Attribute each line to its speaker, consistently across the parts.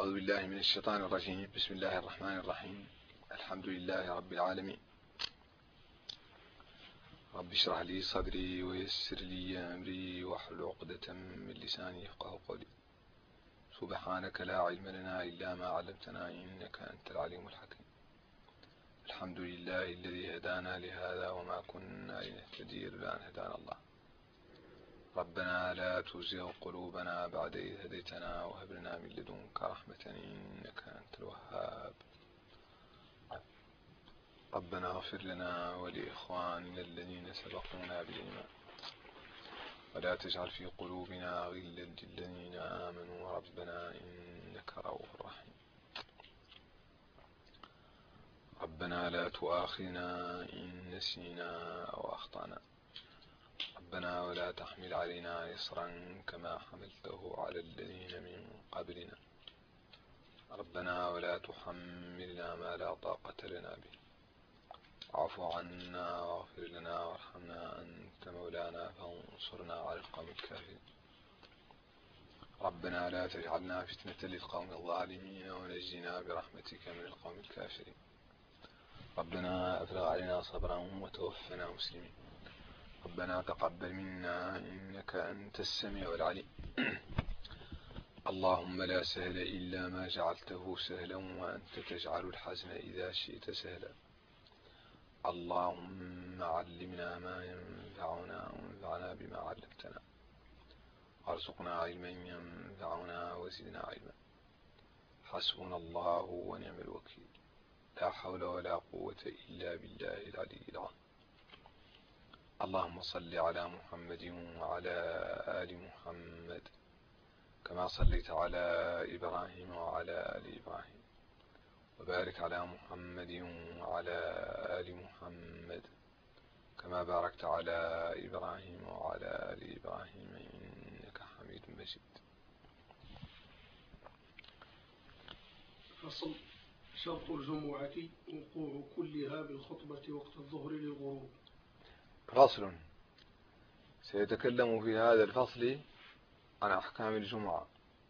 Speaker 1: أعوذ بالله من الشيطان الرجيم. بسم الله الرحمن الرحيم. الحمد لله رب العالمين. رب اشرح لي صدري ويسر لي أمري واحلل عقدة من لساني يفقهوا قولي. سبحانك لا علم لنا إلا ما علمتنا إنك أنت العليم الحكيم. الحمد لله الذي هدانا لهذا وما كنا لنهتدي لولا أن هدانا الله. ربنا لا تزغ قلوبنا بعد إذ هديتنا وهب لنا من لدنك رحمة إنك أنت الوهاب. ربنا اغفر لنا ولإخواننا الذين سبقونا بالإيمان ولا تجعل في قلوبنا غلا للذين آمنوا ربنا إنك رؤوف رحيم. ربنا لا تؤاخذنا إن نسينا أو أخطأنا. ربنا ولا تحمل علينا إصرا كما حملته على الذين من قبلنا. ربنا ولا تحملنا ما لا طاقة لنا به. اعف عنا واغفر لنا وارحمنا أنت مولانا فانصرنا على القوم الكافرين. ربنا لا تجعلنا فتنة للقوم الظالمين ونجنا برحمتك من القوم الكافرين. ربنا أفرغ علينا صبرا وتوفنا مسلمين. ربنا تقبل منا إنك أنت السميع العليم. اللهم لا سهل إلا ما جعلته سهلا وأنت تجعل الحزن إذا شئت سهلا. اللهم علمنا ما ينفعنا وانفعنا بما علمتنا وارزقنا علما ينفعنا وزدنا علما. حسبنا الله ونعم الوكيل. لا حول ولا قوة إلا بالله العلي العظيم. اللهم صل على محمد وعلى آل محمد كما صليت على إبراهيم وعلى آل إبراهيم وبارك على محمد وعلى آل محمد كما باركت على إبراهيم وعلى آل إبراهيم إنك حميد مجيد.
Speaker 2: فصل. شرط الجمعة وقوع كلها بالخطبة وقت الظهر للغروب.
Speaker 1: فصل. سيتكلم في هذا الفصل عن أحكام الجمعة.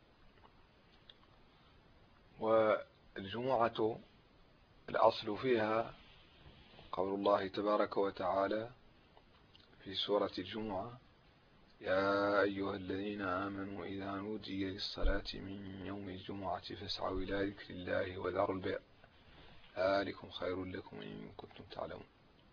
Speaker 1: والجمعة الأصل فيها قول الله تبارك وتعالى في سورة الجمعة: يا أيها الذين آمنوا إذا نودي للصلاة من يوم الجمعة فاسعوا إلى ذكر الله وذروا البيع ذلكم خير لكم إن كنتم تعلمون.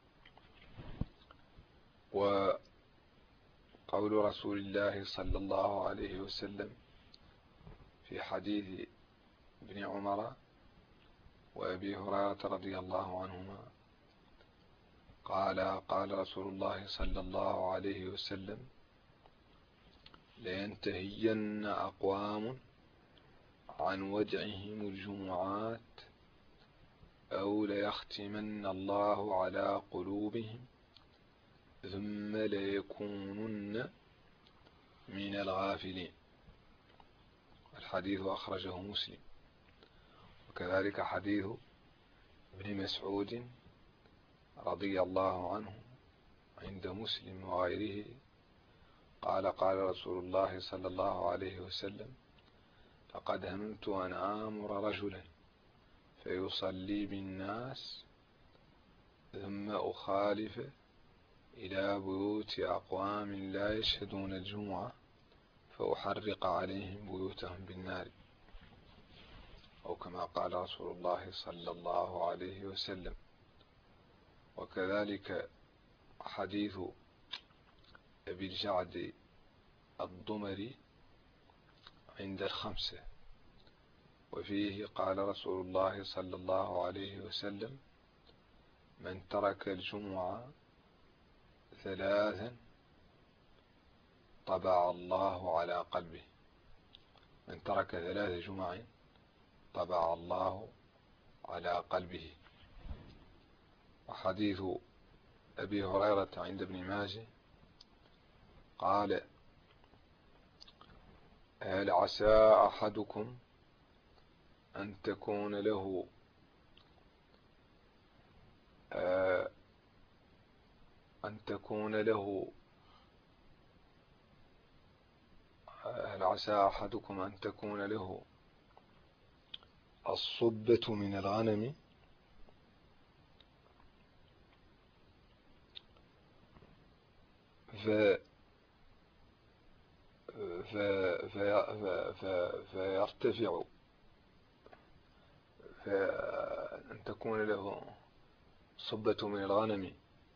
Speaker 1: وقول رسول الله صلى الله عليه وسلم في حديث ابن عمر وأبي هريرة رضي الله عنهما قال رسول الله صلى الله عليه وسلم: لينتهين أقوام عن ودعهم الجمعات أو ليختمن الله على قلوبهم ثم ليكونن من الغافلين. الحديث أخرجه مسلم. وكذلك حديث ابن مسعود رضي الله عنه عند مسلم وغيره قال رسول الله صلى الله عليه وسلم: لقد هممت أن آمر رجلا فيصلي بالناس ثم أخالف إلى بيوت أقوام لا يشهدون الجمعة فأحرق عليهم بيوتهم بالنار، أو كما قال رسول الله صلى الله عليه وسلم. وكذلك حديث أبي الجعد الضمري عند الخمسة، وفيه قال رسول الله صلى الله عليه وسلم: من ترك الجمعة ثلاثا طبع الله على قلبه. من ترك 3 جمع طبع الله على قلبه. وحديث أبي هريرة عند ابن ماجه قال: هل عسى أحدكم أن تكون له هل عسى أحدكم أن تكون له الصبة من الغنم فيرتفع، فأن تكون له صبة من الغنم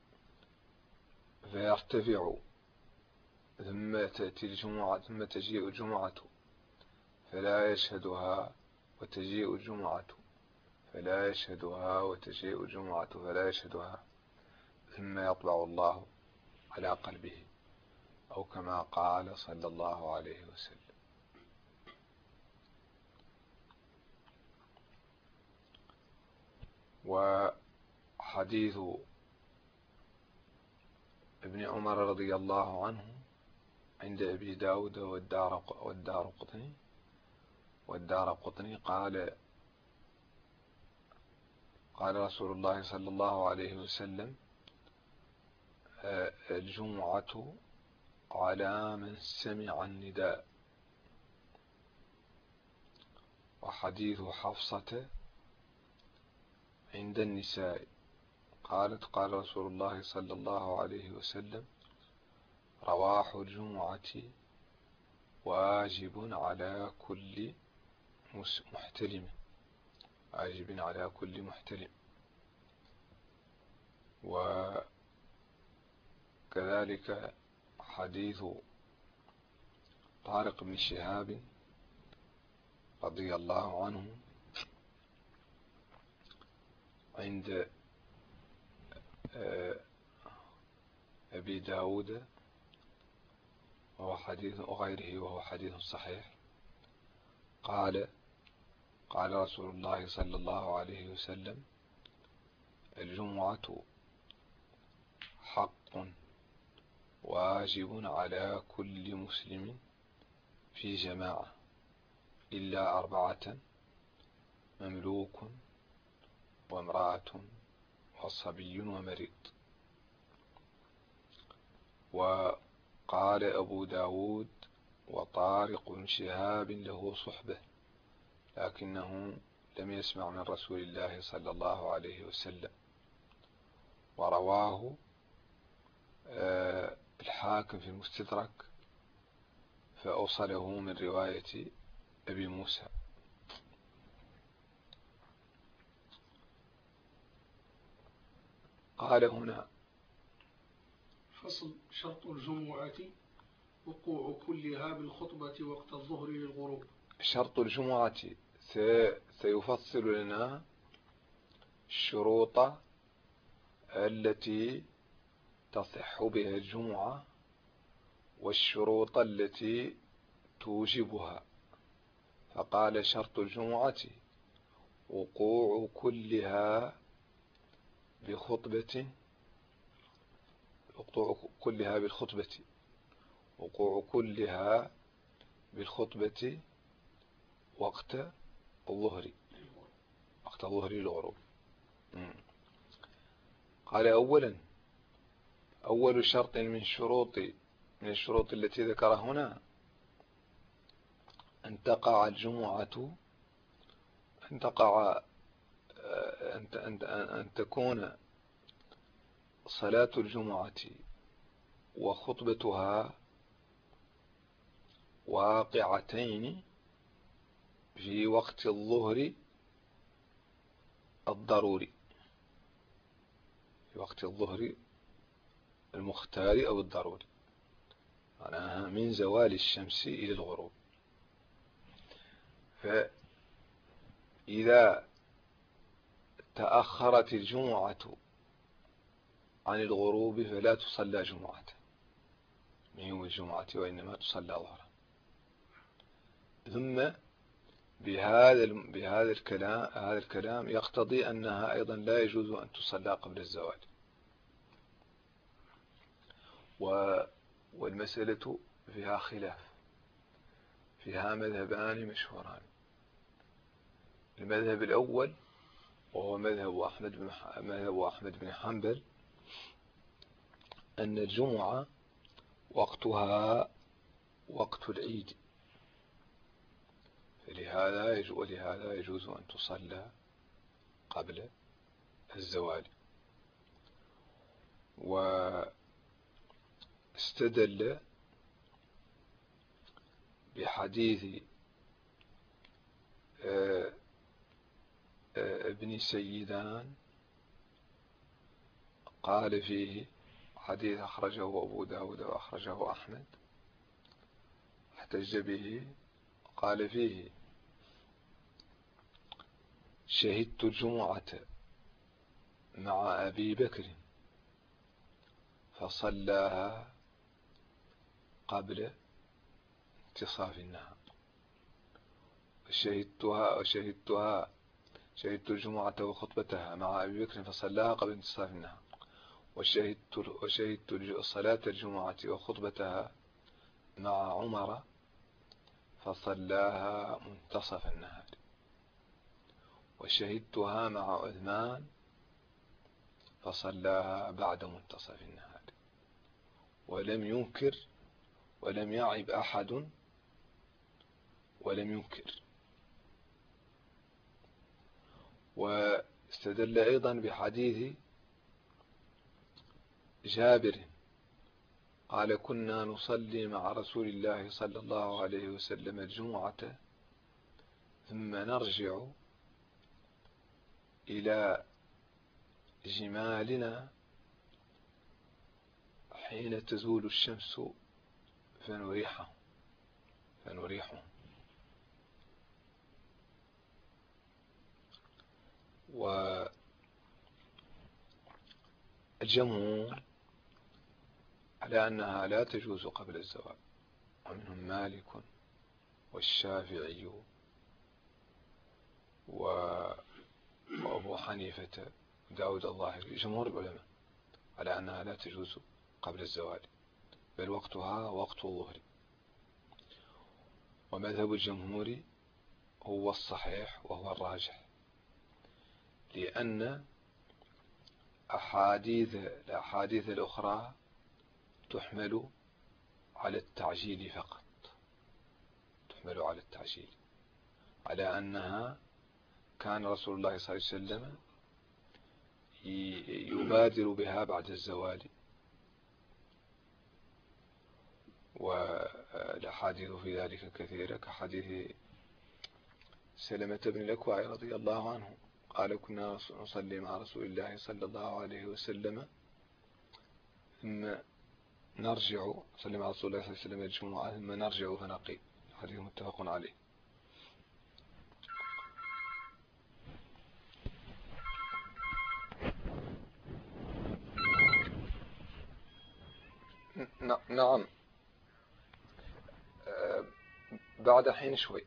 Speaker 1: فيرتفع، ثم تأتي الجمعة، ثم تجيء الجمعة فلا يشهدها، وتجيء الجمعة فلا يشهدها، وتجيء الجمعة فلا يشهدها، ثم يطبع الله على قلبه، أو كما قال صلى الله عليه وسلم. وحديث ابن عمر رضي الله عنه عند أبي داود والدار قطني قال رسول الله صلى الله عليه وسلم: الجمعة على من سمع النداء. وحديث حفصة عند النساء قالت: قال رسول الله صلى الله عليه وسلم: رواح الجمعة واجب على كل محتلم، واجب على كل محتلم. وكذلك حديث طارق بن شهاب رضي الله عنه عند أبي داود وهو حديث غيره، وهو حديث صحيح. قال رسول الله صلى الله عليه وسلم: الجمعة حق واجب على كل مسلم في جماعة إلا 4: مملوك، وامرأة، وصبي، ومريض. وقال أبو داود: وطارق بن شهاب له صحبة، لكنه لم يسمع من رسول الله صلى الله عليه وسلم. ورواه الحاكم في المستدرك فأوصله من رواية أبي موسى. قال هنا:
Speaker 2: فصل. شرط الجمعة وقوع كلها بالخطبة وقت الظهر للغروب.
Speaker 1: شرط الجمعة سيفصل لنا الشروط التي تصح بها الجمعة والشروط التي توجبها. فقال: شرط الجمعة وقوع كلها بخطبة، وقوع كلها بالخطبة وقت الظهر للغروب. قال: أول شرط من الشروط التي ذكرها هنا أن تقع الجمعة، أن تكون صلاة الجمعة وخطبتها واقعتين في وقت الظهر الضروري، في وقت الظهر المختار أو الضروري، معناها من زوال الشمس إلى الغروب. فإذا تأخرت الجمعة عن الغروب فلا تصلى جمعة من يوم الجمعة، وإنما تصلى ظهرا. ثم بهذا الكلام يقتضي أنها أيضا لا يجوز أن تصلى قبل الزوال. والمسألة فيها خلاف، فيها مذهبان مشهوران. المذهب الأول وهو مذهب أحمد بن حنبل أن الجمعة وقتها وقت العيد، ولهذا يجوز أن تصلى قبل الزوال. واستدل بحديث ابن سيدان قال فيه، حديث أخرجه أبو داود وأخرجه أحمد، احتج به، قال فيه: شهدت الجمعة مع أبي بكر فصلاها قبل انتصاف النهار. شهدت الجمعة وخطبتها مع أبي بكر فصلاها قبل انتصاف النهار. وشهدت صلاة الجمعة وخطبتها مع عمر فصلاها منتصف النهار. وشهدتها مع عثمان فصلاها بعد منتصف النهار. ولم ينكر ولم يعب أحد ولم ينكر. واستدل أيضا بحديث جابر قال: كنا نصلي مع رسول الله صلى الله عليه وسلم الجمعة ثم نرجع إلى جمالنا حين تزول الشمس فنريحهم. والجمهور على أنها لا تجوز قبل الزوال، ومنهم مالك والشافعي وأبو حنيفة وداود الظاهري، جمهور العلماء على أنها لا تجوز قبل الزوال، بل وقتها وقت الظهر. ومذهب الجمهور هو الصحيح وهو الراجح، لأن الأحاديث الأخرى تحمل على التعجيل فقط، على أنها كان رسول الله صلى الله عليه وسلم يبادر بها بعد الزوال. والأحاديث في ذلك كثيرة، كحديث سلمة بن الأكوع رضي الله عنه قال: كنا نصلي مع رسول الله صلى الله عليه وسلم ثم نرجع، نصلي مع رسول الله صلى الله عليه وسلم الجمعة ثم نرجع فنقيم. حديث متفق عليه. نعم، بعد حين شوي.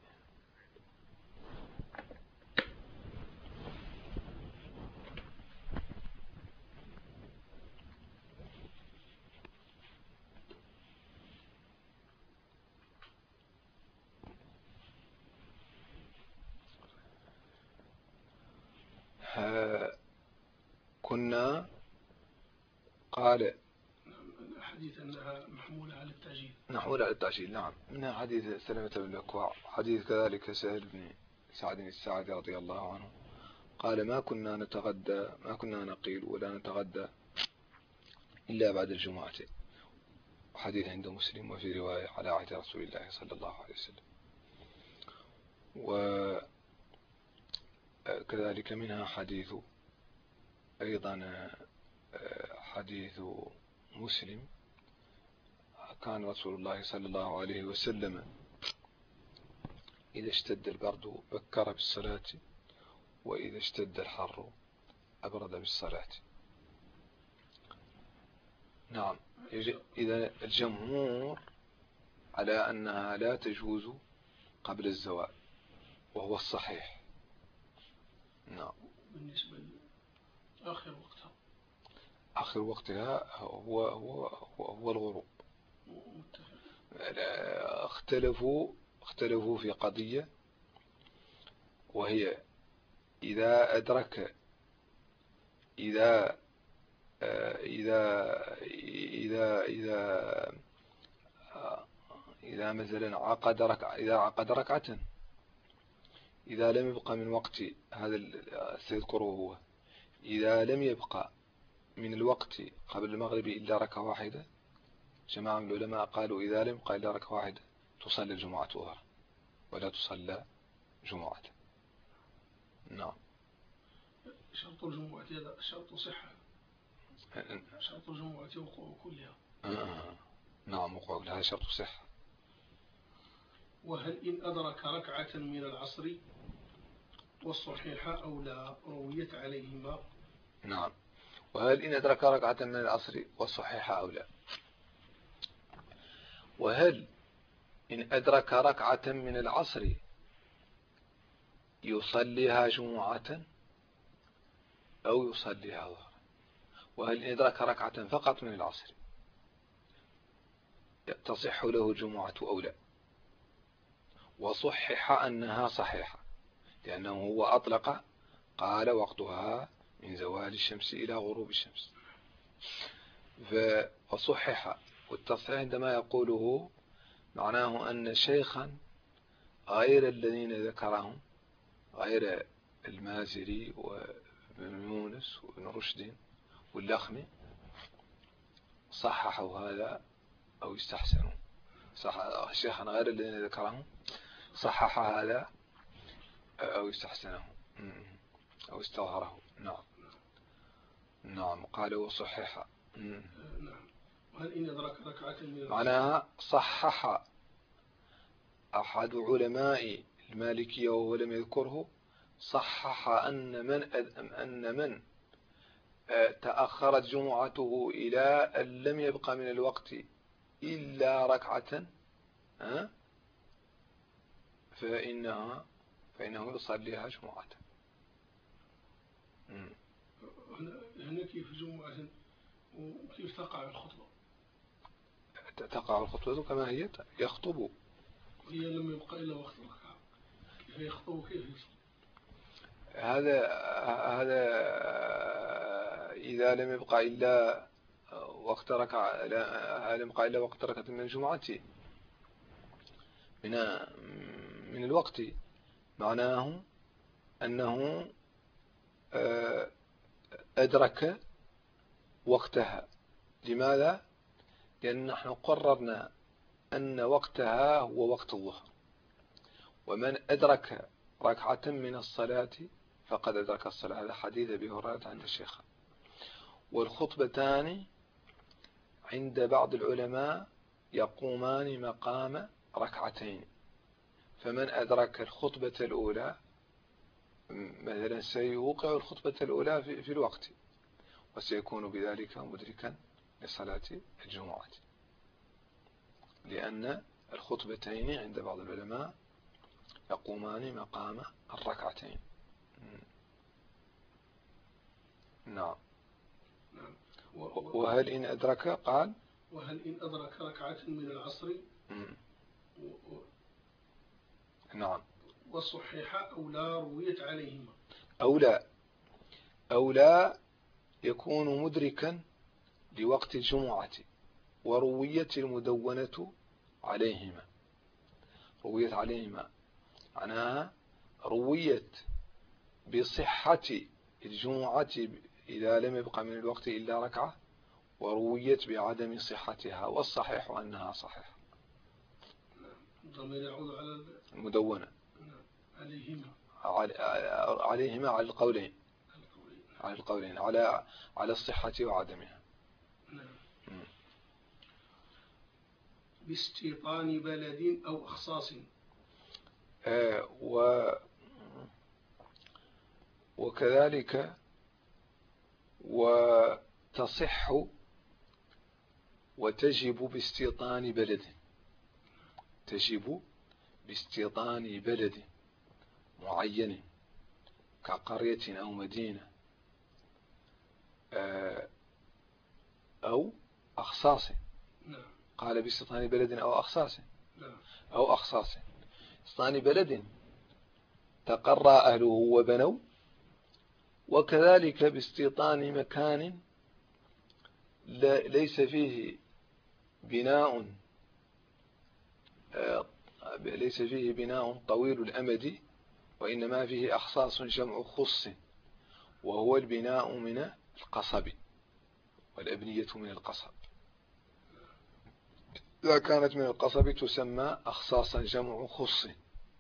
Speaker 1: كنا قال
Speaker 2: حديث أنها محمولة على التعجيل.
Speaker 1: نعم، منها حديث سلمة بن الأكوع، حديث كذلك سهل بن سعد الساعدي رضي الله عنه قال: ما كنا نقيل ولا نتغدى إلا بعد الجمعة. حديث عند مسلم وفي رواية على عهد رسول الله صلى الله عليه وسلم. وكذلك منها حديث أيضا حديث مسلم: كان رسول الله صلى الله عليه وسلم إذا اشتد البرد بكر بالصلاة، وإذا اشتد الحر أبرد بالصلاة. نعم، إذا الجمهور على أنها لا تجوز قبل الزوال، وهو الصحيح. نعم.
Speaker 2: بالنسبة
Speaker 1: آخر وقتها هو الغروب. اختلفوا في قضية، وهي إذا أدرك إذا مثلا إذا عقد ركعة إذا لم يبقى من وقت هذا سيذكره هو، إذا لم يبقى من الوقت قبل المغرب إلا ركعة واحدة، جماعة من العلماء قالوا إذا لم يبقى إلا ركعة واحدة تصلي الجمعة ظهرا ولا تصلى جمعة. نعم.
Speaker 2: شرط الجمعة هذا شرط صحة، شرط الجمعة وقوع كلها.
Speaker 1: نعم، وقوع هذا شرط صحة.
Speaker 2: وهل إن أدرك ركعة من العصر والصحيح أو لا رويت عليهما؟
Speaker 1: نعم. وهل إن أدرك ركعة من العصر والصحيح أو لا؟ وهل إن أدرك ركعة من العصر يصليها جمعة أو يصليها ظهرا؟ وهل إن أدرك ركعة فقط من العصر تصح له الجمعة أو لا؟ وصحح أنها صحيحة، لأنه هو أطلق قال وقتها من زوال الشمس إلى غروب الشمس. فصحح، والتصحيح عندما يقوله معناه أن شيخا غير الذين ذكرهم، غير المازري وابن يونس وابن رشد واللخمي، صححوا هذا أو استحسنوا. شيخا غير الذين ذكرهم صحح هذا أو استحسنه أو استظهره. نعم. نعم. قال وصحح.
Speaker 2: نعم. وهل إن أدرك ركعة من
Speaker 1: معناها صحح أحد علماء المالكية وهو لم يذكره، صحح أن من تأخرت جمعته إلى أن لم يبقى من الوقت إلا ركعة فإنه يصليها جمعة.
Speaker 2: هنا كيف جمعة وكيف تقع الخطبة؟
Speaker 1: تقع الخطبة كما هي، يخطب.
Speaker 2: هي لم يبقى إلا وقت الركعة، كيف يخطب وكيف يصلي؟
Speaker 1: هذا إذا لم يبقى إلا وقت ركعة، لم يبقى إلا وقت ركعة من الجمعة من الوقت، معناه أنه أدرك وقتها. لماذا؟ لأن نحن قررنا أن وقتها هو وقت الظهر، ومن أدرك ركعة من الصلاة فقد أدرك الصلاة. هذا حديث أبي هريرة عند الشيخ. والخطبتان عند بعض العلماء يقومان مقام ركعتين، فمن أدرك الخطبة الأولى مثلا سيوقع الخطبة الأولى في الوقت، وسيكون بذلك مدركا لصلاة الجمعة، لأن الخطبتين عند بعض العلماء يقومان مقام الركعتين. نعم. وهل إن أدرك، قال
Speaker 2: وهل إن أدرك ركعة من العصر
Speaker 1: نعم
Speaker 2: والصحيح أو لا رويت عليهما؟
Speaker 1: أو لا يكون مدركا لوقت الجمعة ورويت المدونة عليهما. رويت عليهما معناها رويت بصحة الجمعة إذا لم يبقى من الوقت إلا ركعة، ورويت بعدم صحتها، والصحيح أنها صحيحة.
Speaker 2: الضمير يعود على
Speaker 1: المدونة.
Speaker 2: عليهما
Speaker 1: على القولين، على الصحة وعدمها.
Speaker 2: باستيطان بلد أو أخصاص.
Speaker 1: وكذلك وتصح وتجب باستيطان بلد، تجب باستيطان بلد معين كقرية أو مدينة أو أخصاص. قال باستيطان بلد أو أخصاص أو أخصاص. استيطان بلد تقرى أهله وبنوا، وكذلك باستيطان مكان ليس فيه بناء طويل الأمد وإنما فيه أخصاص جمع خص، وهو البناء من القصب، والأبنية من القصب. إذا كانت من القصب تسمى أخصاصا جمع خص.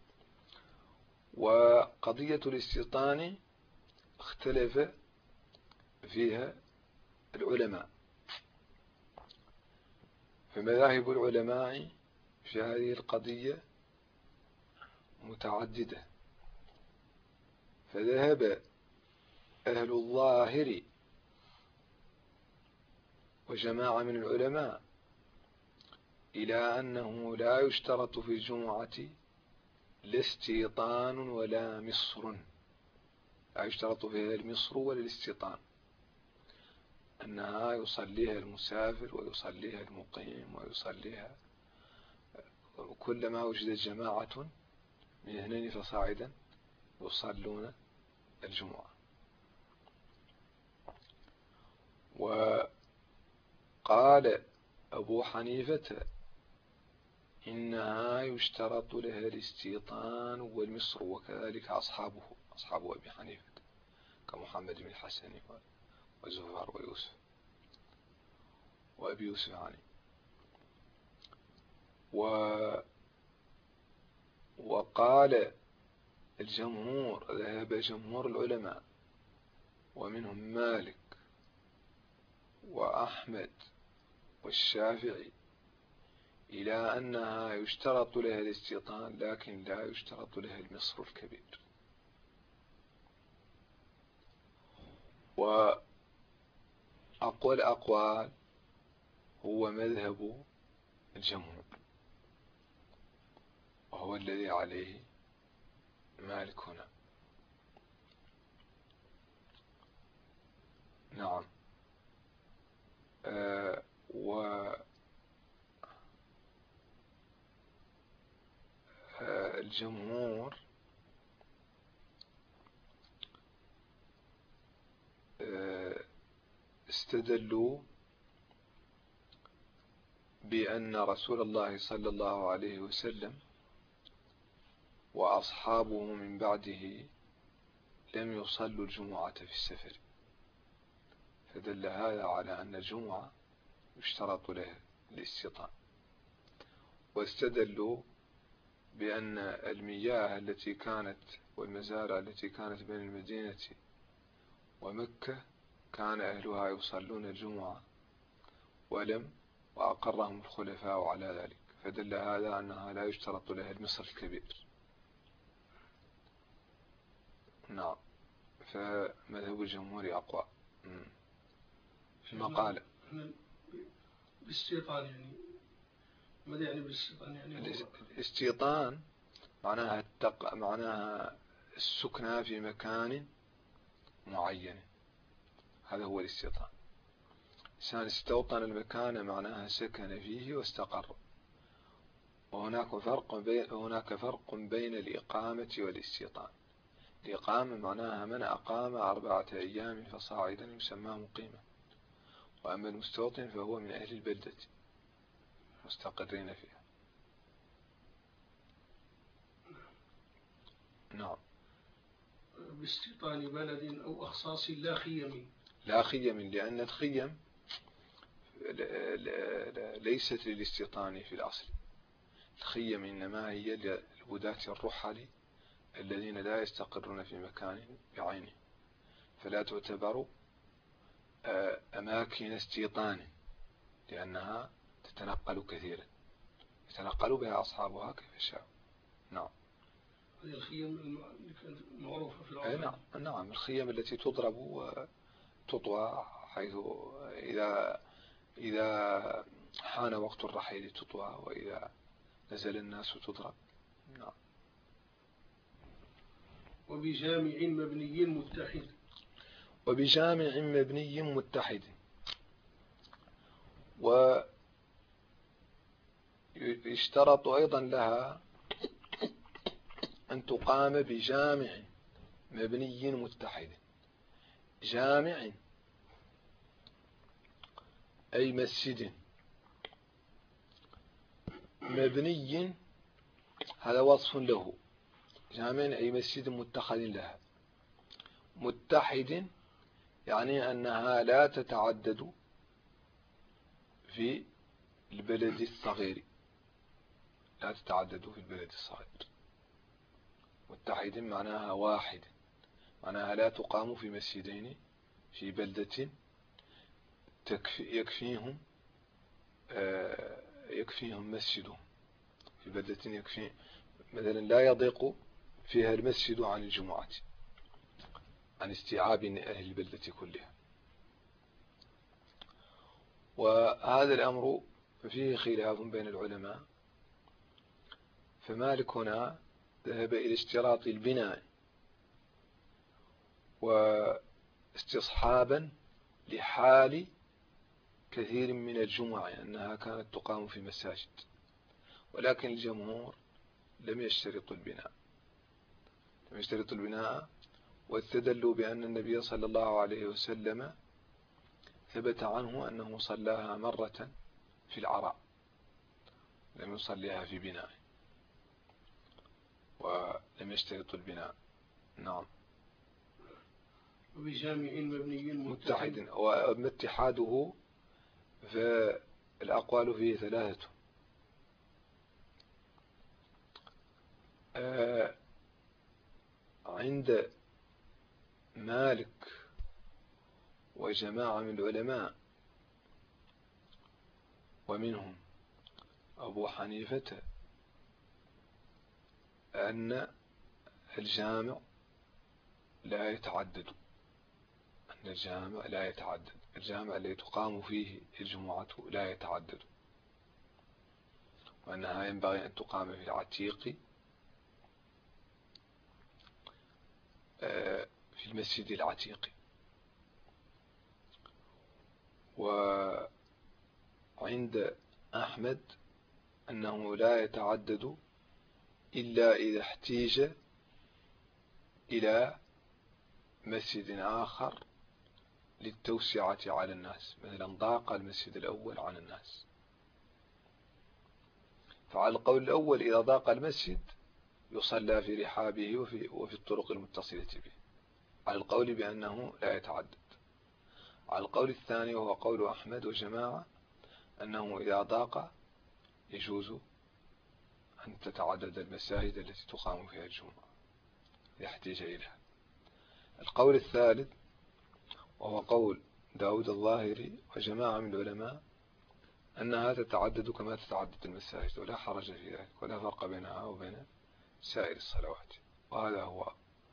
Speaker 1: وقضية الاستيطان اختلف فيها العلماء، فمذاهب العلماء في هذه القضية متعددة. فذهب أهل الظاهر وجماعة من العلماء إلى أنه لا يشترط في الجمعة لا استيطان ولا مصر، لا يشترط فيها المصر ولا الاستيطان، أنها يصليها المسافر ويصليها المقيم ويصليها كلما وجدت جماعة من اثنين فصاعدا يصلون الجمعة. وقال أبو حنيفة إنها يشترط لها الاستيطان والمصر، وكذلك أصحاب أبي حنيفة كمحمد بن الحسن وزهر ويوسف وأبي يوسف عني. وقال الجمهور، ذهب جمهور العلماء ومنهم مالك وأحمد والشافعي إلى أنها يشترط لها الاستيطان لكن لا يشترط لها المصر الكبير. وأقوى الأقوال هو مذهب الجمهور، وهو الذي عليه مالك هنا. نعم. الجمهور استدلوا بأن رسول الله صلى الله عليه وسلم وأصحابه من بعده لم يصلوا الجمعة في السفر، فدل هذا على أن الجمعة يشترط لها الاستيطان. واستدلوا بأن المياه التي كانت والمزارع التي كانت بين المدينة ومكة كان أهلها يصلون الجمعة وأقرهم الخلفاء على ذلك، فدل هذا أنها لا يشترط لها المصر الكبير. نعم. فمذهب الجمهور أقوى. ثم قال
Speaker 2: بالاستيطان، يعني ماذا يعني بالاستيطان؟ يعني
Speaker 1: الاستيطان معناها السكنى في مكان معين، هذا هو الاستيطان. إنسان استوطن المكان معناها سكن فيه واستقر. وهناك فرق بين الإقامة والاستيطان. الإقامة معناها من أقام 4 أيام فصاعدا يسمى مقيما، وأما المستوطن فهو من أهل البلدة مستقرين فيها. نعم.
Speaker 2: باستيطان بلد أو أخصاص لا خيم.
Speaker 1: لا خيم، لأن الخيم ليست للاستيطان في الأصل. الخيم إنما هي للهداة الرحل الذين لا يستقرون في مكان بعينه، فلا تعتبر أماكن استيطان، لأنها تتنقل كثيرا، يتنقل بها أصحابها كيف شاءوا. نعم.
Speaker 2: هذه الخيم المعروفة في العالم.
Speaker 1: نعم. الخيم التي تضرب وتطوى، حيث إذا حان وقت الرحيل تطوى، وإذا نزل الناس تضرب. نعم.
Speaker 2: وبجامع مبني متحد.
Speaker 1: وبجامع مبني متحد. ويشترط أيضا لها أن تقام بجامع مبني متحد. جامع أي مسجد، مبني هذا وصف له، جامع أي مسجد متخذ لها. متحد يعني أنها لا تتعدد في البلد الصغير، لا تتعدد في البلد الصغير. متحد معناها واحد، معناها لا تقام في مسجدين في بلدة يكفيهم مسجدهم، في بلدة يكفي مثلا لا يضيق فيها المسجد عن الجمعة، عن استيعاب أهل البلدة كلها. وهذا الأمر فيه خلاف بين العلماء، فمالك هنا ذهب إلى اشتراط البناء واستصحابا لحال كثير من الجمع أنها كانت تقام في مساجد، ولكن الجمهور لم يشترطوا البناء، واستدلوا بأن النبي صلى الله عليه وسلم ثبت عنه أنه صلاها مرة في العراء، لم يصليها في بناء، ولم يشترطوا البناء. نعم.
Speaker 2: وبجامع مبني
Speaker 1: متحد، واتحاده فالأقوال فيه ثلاثة. عند مالك وجماعة من العلماء ومنهم أبو حنيفة أن الجامع لا يتعدد، الجامع الذي تقام فيه الجمعة لا يتعدد، وأنها ينبغي أن تقام في العتيق في المسجد العتيق. وعند أحمد أنه لا يتعدد إلا إذا احتيج إلى مسجد آخر للتوسعة على الناس، مثلا ضاق المسجد الأول عن الناس، فعلى القول الأول إذا ضاق المسجد يصلى في رحابه وفي الطرق المتصلة به، على القول بأنه لا يتعدد. على القول الثاني وهو قول أحمد وجماعة أنه إذا ضاق يجوز أن تتعدد المساجد التي تقام فيها الجمعة إذا احتاج إليها. القول الثالث وهو قول داود الظاهري وجماعة من العلماء أنها تتعدد كما تتعدد المساجد، ولا حرج في ذلك، ولا فرق بينها وبين سائر الصلوات. وهذا هو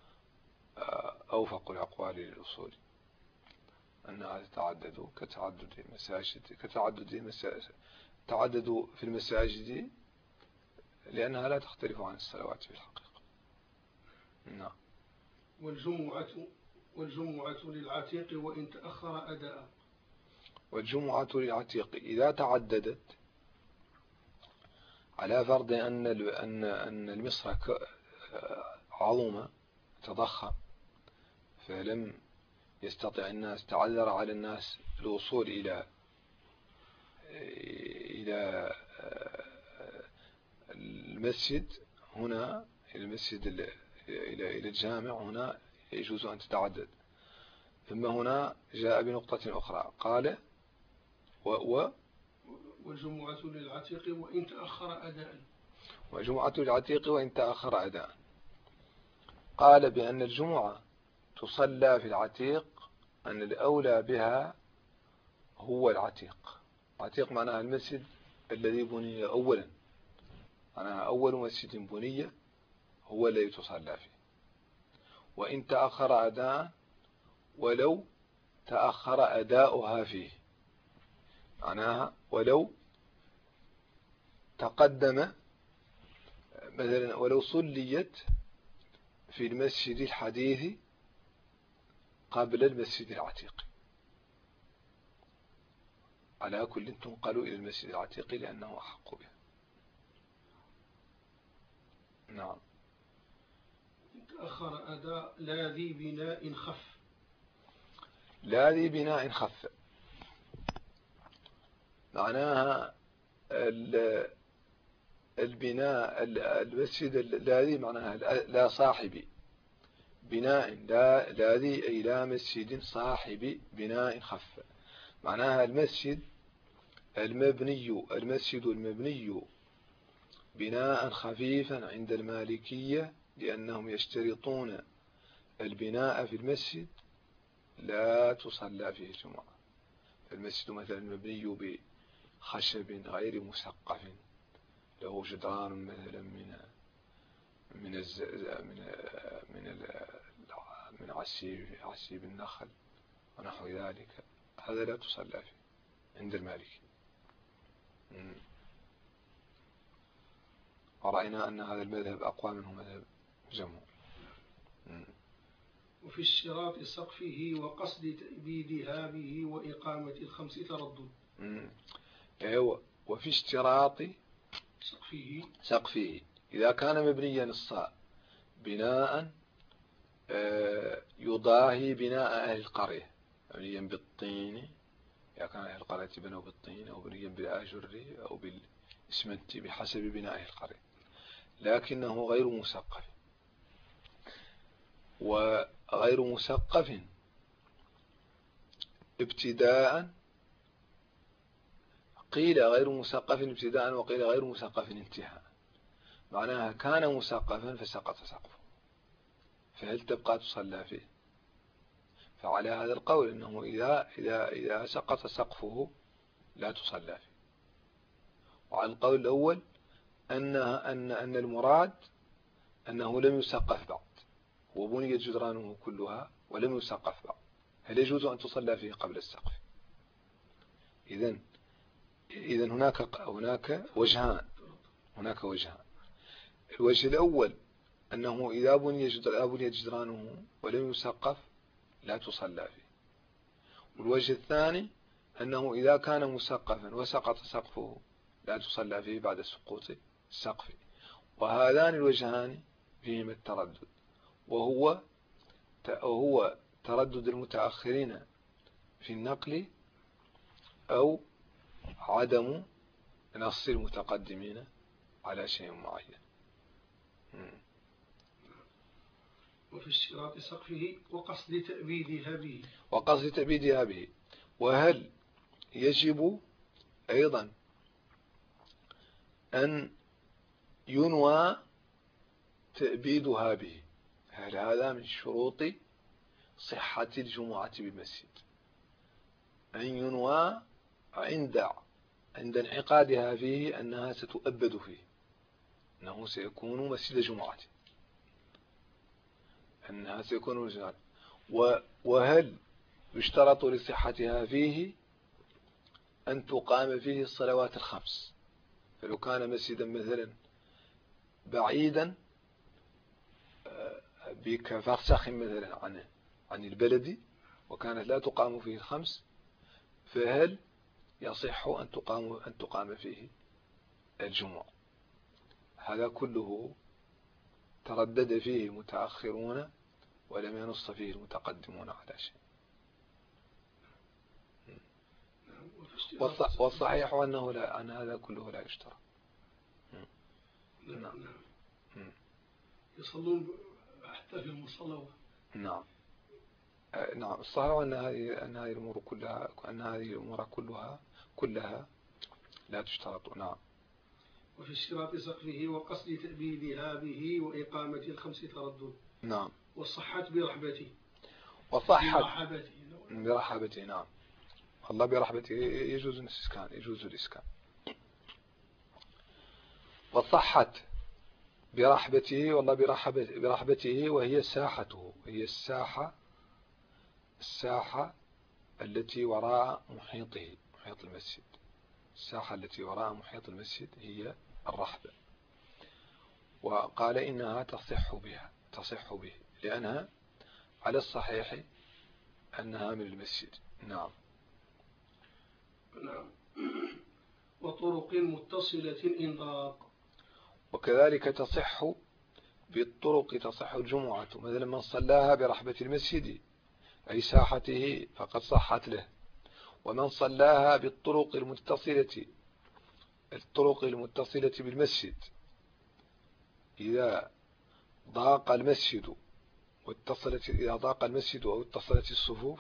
Speaker 1: أوفق الأقوال للأصول، أنها تتعدد كتعدد المساجد، تعدد في المساجد لأنها لا تختلف عن الصلوات في الحقيقة. نعم.
Speaker 2: والجمعة للعتيق وإن تأخر أداء.
Speaker 1: والجمعة للعتيق إذا تعددت، على فرض أن المصر عظم تضخم فلم يستطع الناس، تعذر على الناس الوصول إلى المسجد هنا، إلى الجامع هنا يجوز أن تتعدد. ثم هنا جاء بنقطة أخرى قال
Speaker 2: والجمعة للعتيق وإن تأخر أداء.
Speaker 1: وجمعة للعتيق وإن تأخر أداء. قال بأن الجمعة تصلى في العتيق، أن الأولى بها هو العتيق. العتيق معناها المسجد الذي بني أولا، معناها أول مسجد بني هو الذي تصلى فيه. وإن تأخر أداء ولو تأخر أداؤها فيه، معناها ولو تقدم مثلا، ولو صليت في المسجد الحديث قبل المسجد العتيق، على كل تنقل إلى المسجد العتيق لأنه أحق به. نعم.
Speaker 2: تأخر أداء لا ذي بناء خف.
Speaker 1: لا ذي بناء خف معناها البناء المسجد الذي معناها لا صاحب بناء، لا الذي أي لا مسجد صاحب بناء خف. معناها المسجد المبني بناء خفيفا عند المالكية، لأنهم يشترطون البناء في المسجد لا تصلى فيه الجمعة. المسجد مثلا مبني بخشب غير مسقف، له جدران مثلا من عسيب النخل ونحو ذلك، هذا لا تصلى فيه عند المالكي. ورأينا أن هذا المذهب أقوى منه مذهب الجمهور.
Speaker 2: وفي اشتراط سقفه وقصد تأبيدها به وإقامة الخمس تردد.
Speaker 1: وفي اشتراط
Speaker 2: سقفه
Speaker 1: إذا كان مبنيا الصاء بناء يضاهي بناء أهل القرية، مبنيا بالطين، إذا كان أهل القرية بنوا بالطين أو بنيا بالآجر أو بالإسمنت بحسب بناء أهل القرية، لكنه غير مسقف. وغير مسقف ابتداء، قيل غير مسقف ابتداء وقيل غير مسقف انتهاء. معناها كان مسقفا فسقط سقفه، فهل تبقى تصلى فيه؟ فعلى هذا القول أنه إذا سقط سقفه لا تصلى فيه. وعلى القول الأول أن المراد أنه لم يسقف بعد وبنيت جدرانه كلها ولم يسقف بعد، هل يجوز أن تصلى فيه قبل السقف؟ إذن هناك وجهان. الوجه الأول أنه إذا بنيت جدرانه ولم يسقف لا تصلى فيه. والوجه الثاني أنه إذا كان مسقفا وسقط سقفه لا تصلى فيه بعد سقوط السقف. وهذان الوجهان فيهما التردد، وهو تردد المتأخرين في النقل أو عدم نص المتقدمين على شيء معين.
Speaker 2: وفي اشتراط سقفه
Speaker 1: وقصد تأبيدها به. وهل يجب أيضا أن ينوى تأبيدها به؟ هل هذا من شروط صحة الجمعة بالمسجد، أن ينوى عند انعقادها فيه أنها ستؤبد فيه، أنه سيكون مسجد جمعة، أنها سيكون مسجد. وهل يشترط لصحتها فيه أن تقام فيه الصلوات الخمس؟ فلو كان مسجدا مثلا بعيدا كفرسخ مثلا عن البلد وكانت لا تقام فيه الخمس، فهل يصح أن تقام فيه الجمعة؟ هذا كله تردد فيه المتأخرون ولم ينص فيه المتقدمون على شيء. والصحيح أن هذا كله لا يشترط.
Speaker 2: نعم. يصلون حتى في المصلى.
Speaker 1: نعم. الصحيح أن هذه الأمور كلها لا تشترط. نعم.
Speaker 2: وفي اشتراط سقفه وقصد تأبيدها به وإقامة الخمس تردد.
Speaker 1: نعم.
Speaker 2: والصحة برحبته.
Speaker 1: برحبته. نعم. الله برحبته يجوز الإسكان. والصحة برحبته، والله برحبته، وهي ساحته، هي الساحة التي وراء محيط المسجد. الساحة التي وراء محيط المسجد هي الرحبة. وقال إنها تصح به لأنها على الصحيح أنها من المسجد. نعم.
Speaker 2: وطرق متصلة إنضاق.
Speaker 1: وكذلك تصح الجمعة، مثلا من صلاها برحبة المسجد أي ساحته فقد صحت له. ومن صلاها بالطرق المتصلة الطرق المتصلة بالمسجد إذا ضاق المسجد إذا ضاق المسجد أو اتصلت الصفوف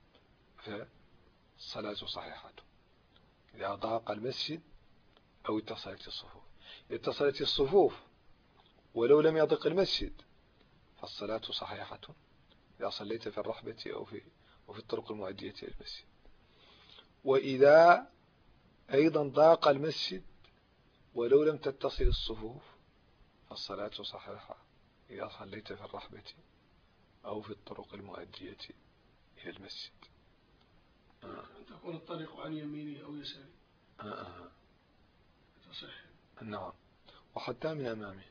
Speaker 1: فالصلاة صحيحة. إذا ضاق المسجد أو اتصلت الصفوف، اتصلت الصفوف ولو لم يضق المسجد فالصلاة صحيحة إذا صليت في الرحبة أو في الطرق المؤدية إلى المسجد. وإذا أيضا ضاق المسجد ولو لم تتصل الصفوف فالصلاة صحيحة إذا صليت في الرحبة أو في الطرق المؤدية إلى المسجد.
Speaker 2: أن تكون الطريق عن يمينه أو يساره تصح.
Speaker 1: نعم. وحتى من أمامه،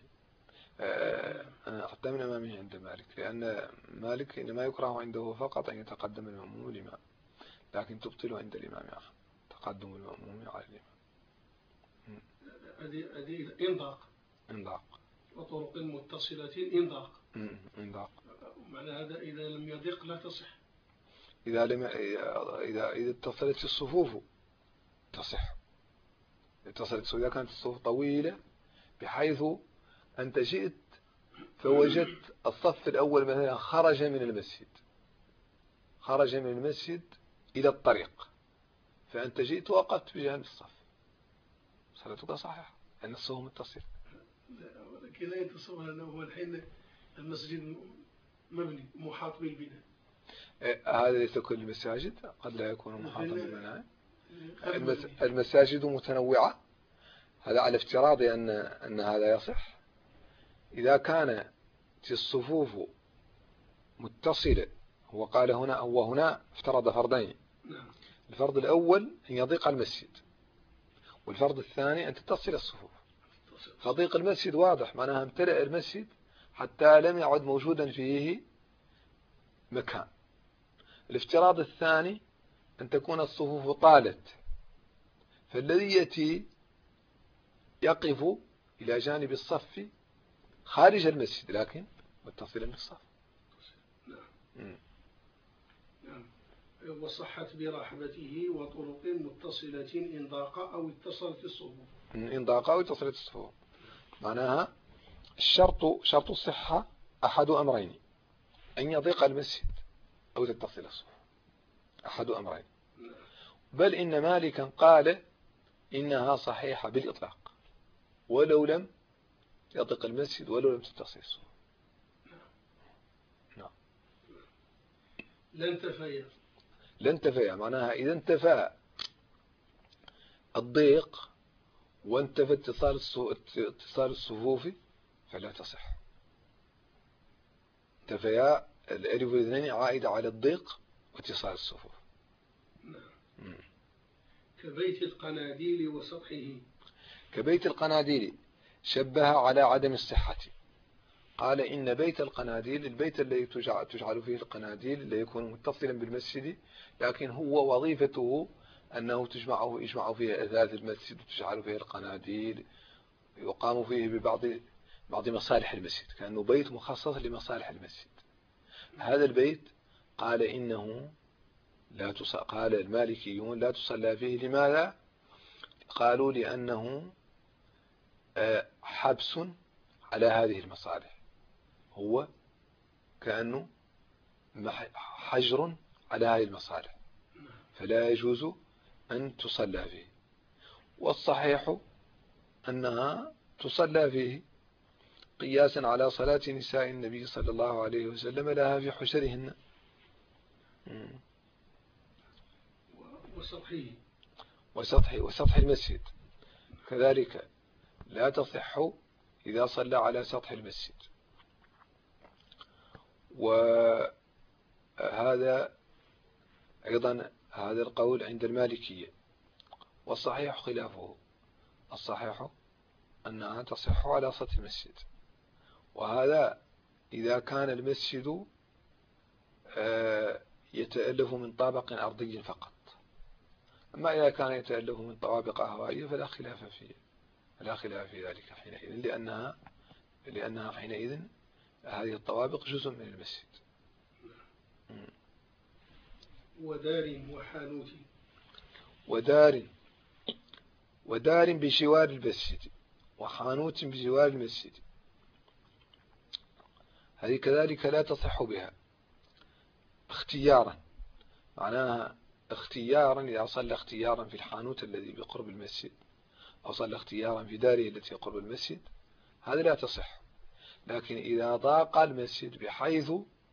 Speaker 1: حتى من أمامه عند مالك، لأن مالك إنما يكره عنده فقط أن يتقدم المأموم الإمام، لكن تبطل عند الإمام أحمد تقدم المأموم على الإمام.
Speaker 2: هذه إنضاق وطرق متصلة إنضاق. معنى هذا إذا لم يضيق لا تصح.
Speaker 1: إذا اتصلت الصفوف تصح. إذا كانت الصفوف طويلة بحيث أنت جئت فوجدت الصف الأول مثلا خرج من المسجد إلى الطريق، فأنت جئت ووقفت بجانب الصف، صلاتك صحيحة لأن الصفوف متصل.
Speaker 2: ولكن لا يتصور أنه الحين المسجد مبني محاط بالبناء.
Speaker 1: هذا ليس كل المساجد، قد لا يكون محاطا بالبناء. المساجد متنوعة، هذا على افتراض أن هذا يصح. إذا كانت الصفوف متصلة، هو قال هنا افترض فرضين. الفرض الأول أن يضيق المسجد، والفرض الثاني أن تتصل الصفوف. فضيق المسجد واضح، معناها امتلأ المسجد حتى لم يعد موجودا فيه مكان. الافتراض الثاني أن تكون الصفوف طالت، فالذي يأتي يقف إلى جانب الصف خارج المسجد لكن متصلا بالصف.
Speaker 2: نعم. وصحت برحبته وطرق متصلة إن ضاق أو اتصلت الصفوف.
Speaker 1: معناها شرط الصحة أحد أمرين: أن يضيق المسجد أو تتصل الصفوف، أحد أمرين. بل إن مالكا قال إنها صحيحة بالإطلاق ولو لم يضيق المسجد ولو لم تتصل الصفوف. نعم. لن تفيا معناها إذا انتفى الضيق وانتفى اتصال الصفوف فلا تصح. تفيا الألف والاثنين عائدة على الضيق واتصال الصفوف.
Speaker 2: كبيت القناديل وسطحه.
Speaker 1: كبيت القناديل شبه على عدم الصحة. قال إن بيت القناديل البيت الذي تجعل فيه القناديل اللي يكون متصلا بالمسجد، لكن هو وظيفته أنه يجمع فيه أثاث المسجد وتجعل فيه القناديل، يقام فيه بعض مصالح المسجد، كأنه بيت مخصص لمصالح المسجد. هذا البيت قال إنه قال المالكيون لا تصلى فيه. لماذا؟ قالوا لأنه حبس على هذه المصالح، هو كأنه حجر على هذه المصالح، فلا يجوز أن تصلى فيه. والصحيح أنها تصلى فيه قياسا على صلاة نساء النبي صلى الله عليه وسلم لها في حجرهن. وسطح المسجد كذلك لا تصح إذا صلى على سطح المسجد. وهذا أيضا هذا القول عند المالكية، والصحيح خلافه. الصحيح أنها تصح على سطح المسجد، وهذا إذا كان المسجد يتألف من طابق أرضي فقط. أما إذا كان يتألف من طوابق هوائية فلا خلاف في ذلك حينئذ، لأنها حينئذ هذه الطوابق جزء من المسجد.
Speaker 2: ودار وحانوت.
Speaker 1: ودار ودار بجوار المسجد وحانوت بجوار المسجد، هذه كذلك لا تصح بها اختيارا، معناها اختيارا إذا صلى اختيارا في الحانوت الذي بقرب المسجد أو صلى اختيارا في داره التي قرب المسجد، هذا لا تصح. لكن إذا ضاق المسجد بحيث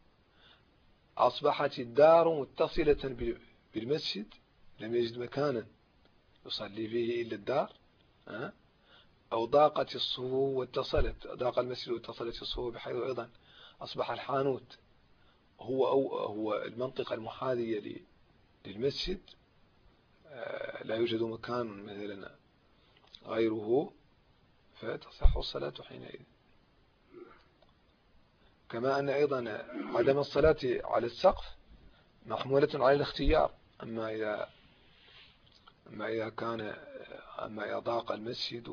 Speaker 1: أصبحت الدار متصلة بالمسجد، لم يجد مكانا يصلي فيه إلا الدار، أو ضاقت الصفوف ضاق المسجد واتصلت الصفوف بحيث أيضا أصبح الحانوت هو المنطقة المحاذية للمسجد، لا يوجد مكان مثلا غيره، فتصح الصلاة حينئذ. كما أن أيضا عدم الصلاة على السقف محمولة على الاختيار. أما إذا ضاق المسجد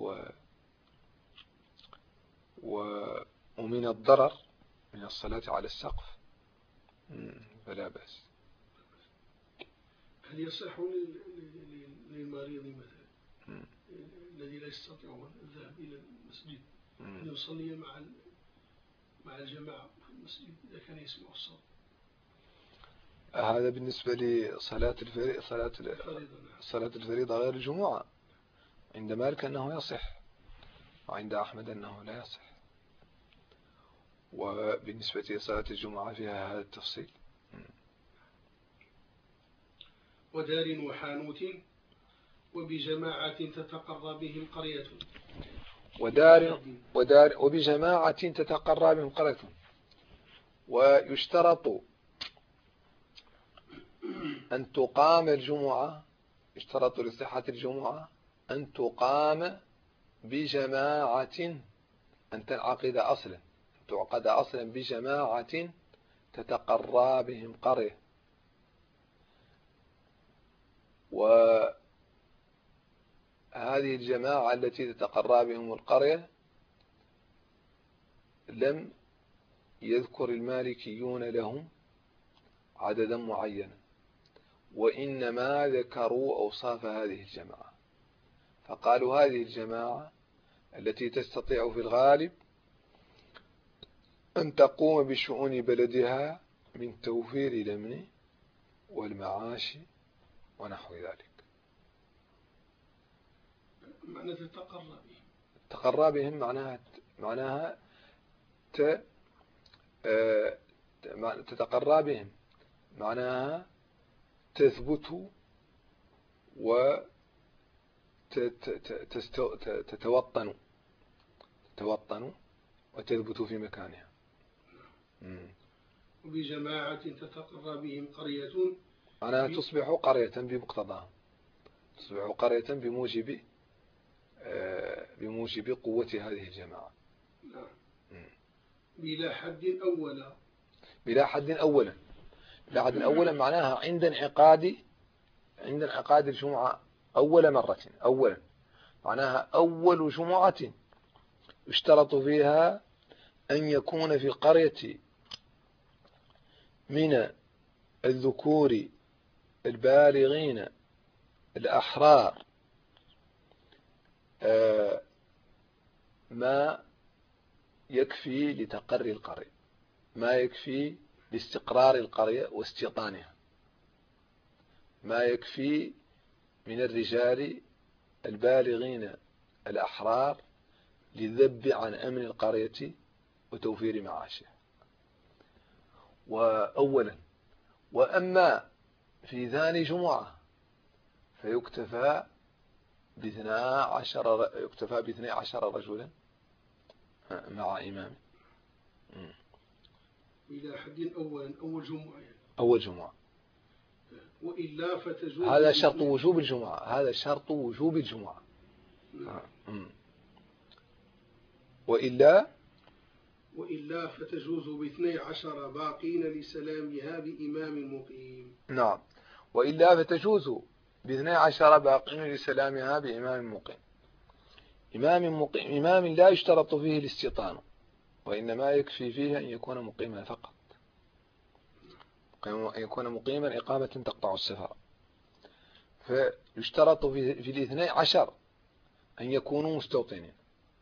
Speaker 1: ومن الضرر من الصلاة على السقف فلا بأس.
Speaker 2: هل يصح للمريض مثلا الذي لا يستطيع الذهاب إلى المسجد أن يصلي مع الجماعة في المسجد إذا كان يسمع الصوت؟
Speaker 1: هذا بالنسبة لصلاة الفريضة غير الجمعة، عند مالك أنه يصح، وعند أحمد أنه لا يصح. وبالنسبة لصلاة الجمعة فيها هذا التفصيل.
Speaker 2: ودار وحانوت وبجماعة تتقرى بهم قرية.
Speaker 1: وبجماعة تتقرى بهم قرية. ويشترط أن تقام الجمعة، يشترط لصحة الجمعة أن تقام بجماعة، أن تعقد أصلا بجماعة تتقرى بهم قرية. وهذه الجماعة التي تتقرى بهم القرية لم يذكر المالكيون لهم عددا معينا، وإنما ذكروا أوصاف هذه الجماعة، فقالوا هذه الجماعة التي تستطيع في الغالب أن تقوم بشؤون بلدها من توفير الأمن والمعاش ونحو ذلك.
Speaker 2: معنى
Speaker 1: تتقرى بهم معناها تتقرى بهم معناها تثبت وتتوطن وتثبت في مكانها.
Speaker 2: وبجماعة تتقرى بهم قرية
Speaker 1: معناها تصبح قرية بمقتضاها، تصبح قرية بموجب قوة هذه الجماعة.
Speaker 2: بلا حد أولا.
Speaker 1: بلا حد أولا معناها عند انعقاد الجمعة أولا معناها أول جمعة يشترط فيها أن يكون في القرية من الذكور البالغين الأحرار ما يكفي لتقري القرية، ما يكفي لاستقرار القرية واستيطانها، ما يكفي من الرجال البالغين الأحرار للذب عن أمن القرية وتوفير معاشها. وأولا، وأما في ثاني جمعة فيكتفى باثنى عشر رجلا مع إمام.
Speaker 2: إلى حد أولا
Speaker 1: أول جمعة.
Speaker 2: وإلا فتجوز.
Speaker 1: هذا شرط وجوب الجمعة. وإلا
Speaker 2: فتجوز ب12 باقين لسلامها بإمام مقيم.
Speaker 1: نعم، وإلا فتجوز ب12 باقين لسلامها بإمام مقيم. إمام لا يشترط فيه الاستيطان، وإنما يكفي فيه أن يكون مقيما فقط، يكون مقيما إقامة تقطع السفر. فيشترط في 12 أن يكونوا مستوطنين،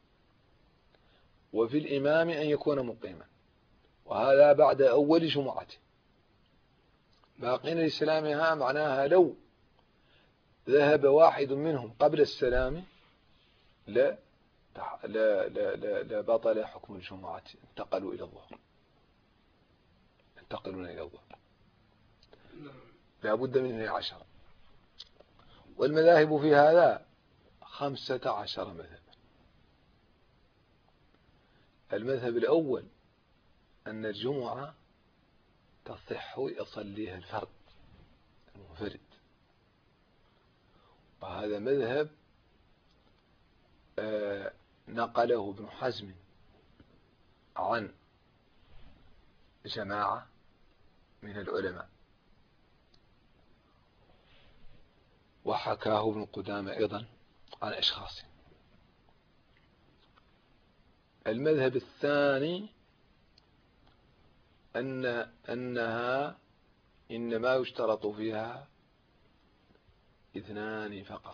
Speaker 1: وفي الإمام أن يكون مقيما، وهذا بعد أول جمعة. باقين لسلامها معناها لو ذهب واحد منهم قبل السلام لا بطل حكم الجمعة، انتقلوا إلى الظهر، انتقلون إلى الظهر، لا بد من 12. والمذاهب في هذا 15 مذهبا. المذهب الأول أن الجمعة تصح يصليها الفرد المنفرد، وهذا مذهب نقله ابن حزم عن جماعة من العلماء، وحكاه ابن قدامة أيضا عن أشخاص. المذهب الثاني أنها إنما يشترط فيها 2 فقط،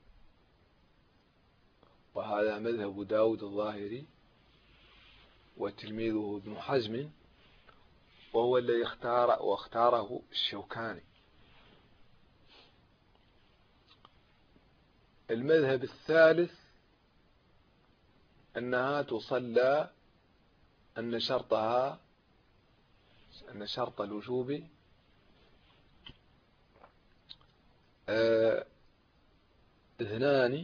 Speaker 1: وهذا مذهب داود الظاهري وتلميذه ابن حزم، وهو الذي واختاره الشوكاني. المذهب الثالث أنها تصلى، أن شرط الوجوب 2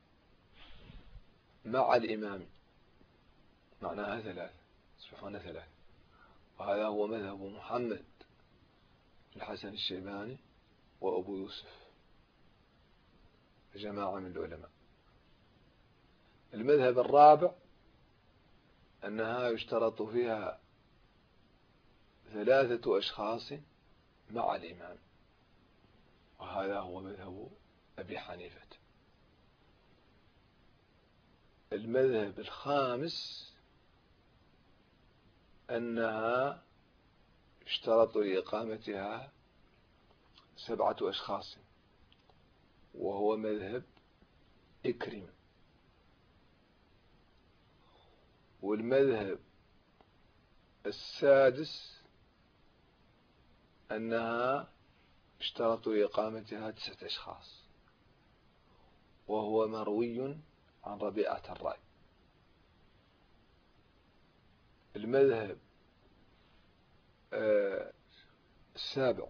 Speaker 1: مع الإمام، معناها 3 يصبحون 3. وهذا هو مذهب محمد الحسن الشيباني وأبو يوسف، جماعة من العلماء. المذهب الرابع أنها يشترط فيها 3 أشخاص مع الإمام، وهذا هو مذهب أبي حنيفة. المذهب الخامس أنها يشترط لإقامتها 7 أشخاص، وهو مذهب إكرمة. والمذهب السادس أنها اشترط لإقامتها 9 أشخاص، وهو مروي عن ربيعة الرأي. المذهب السابع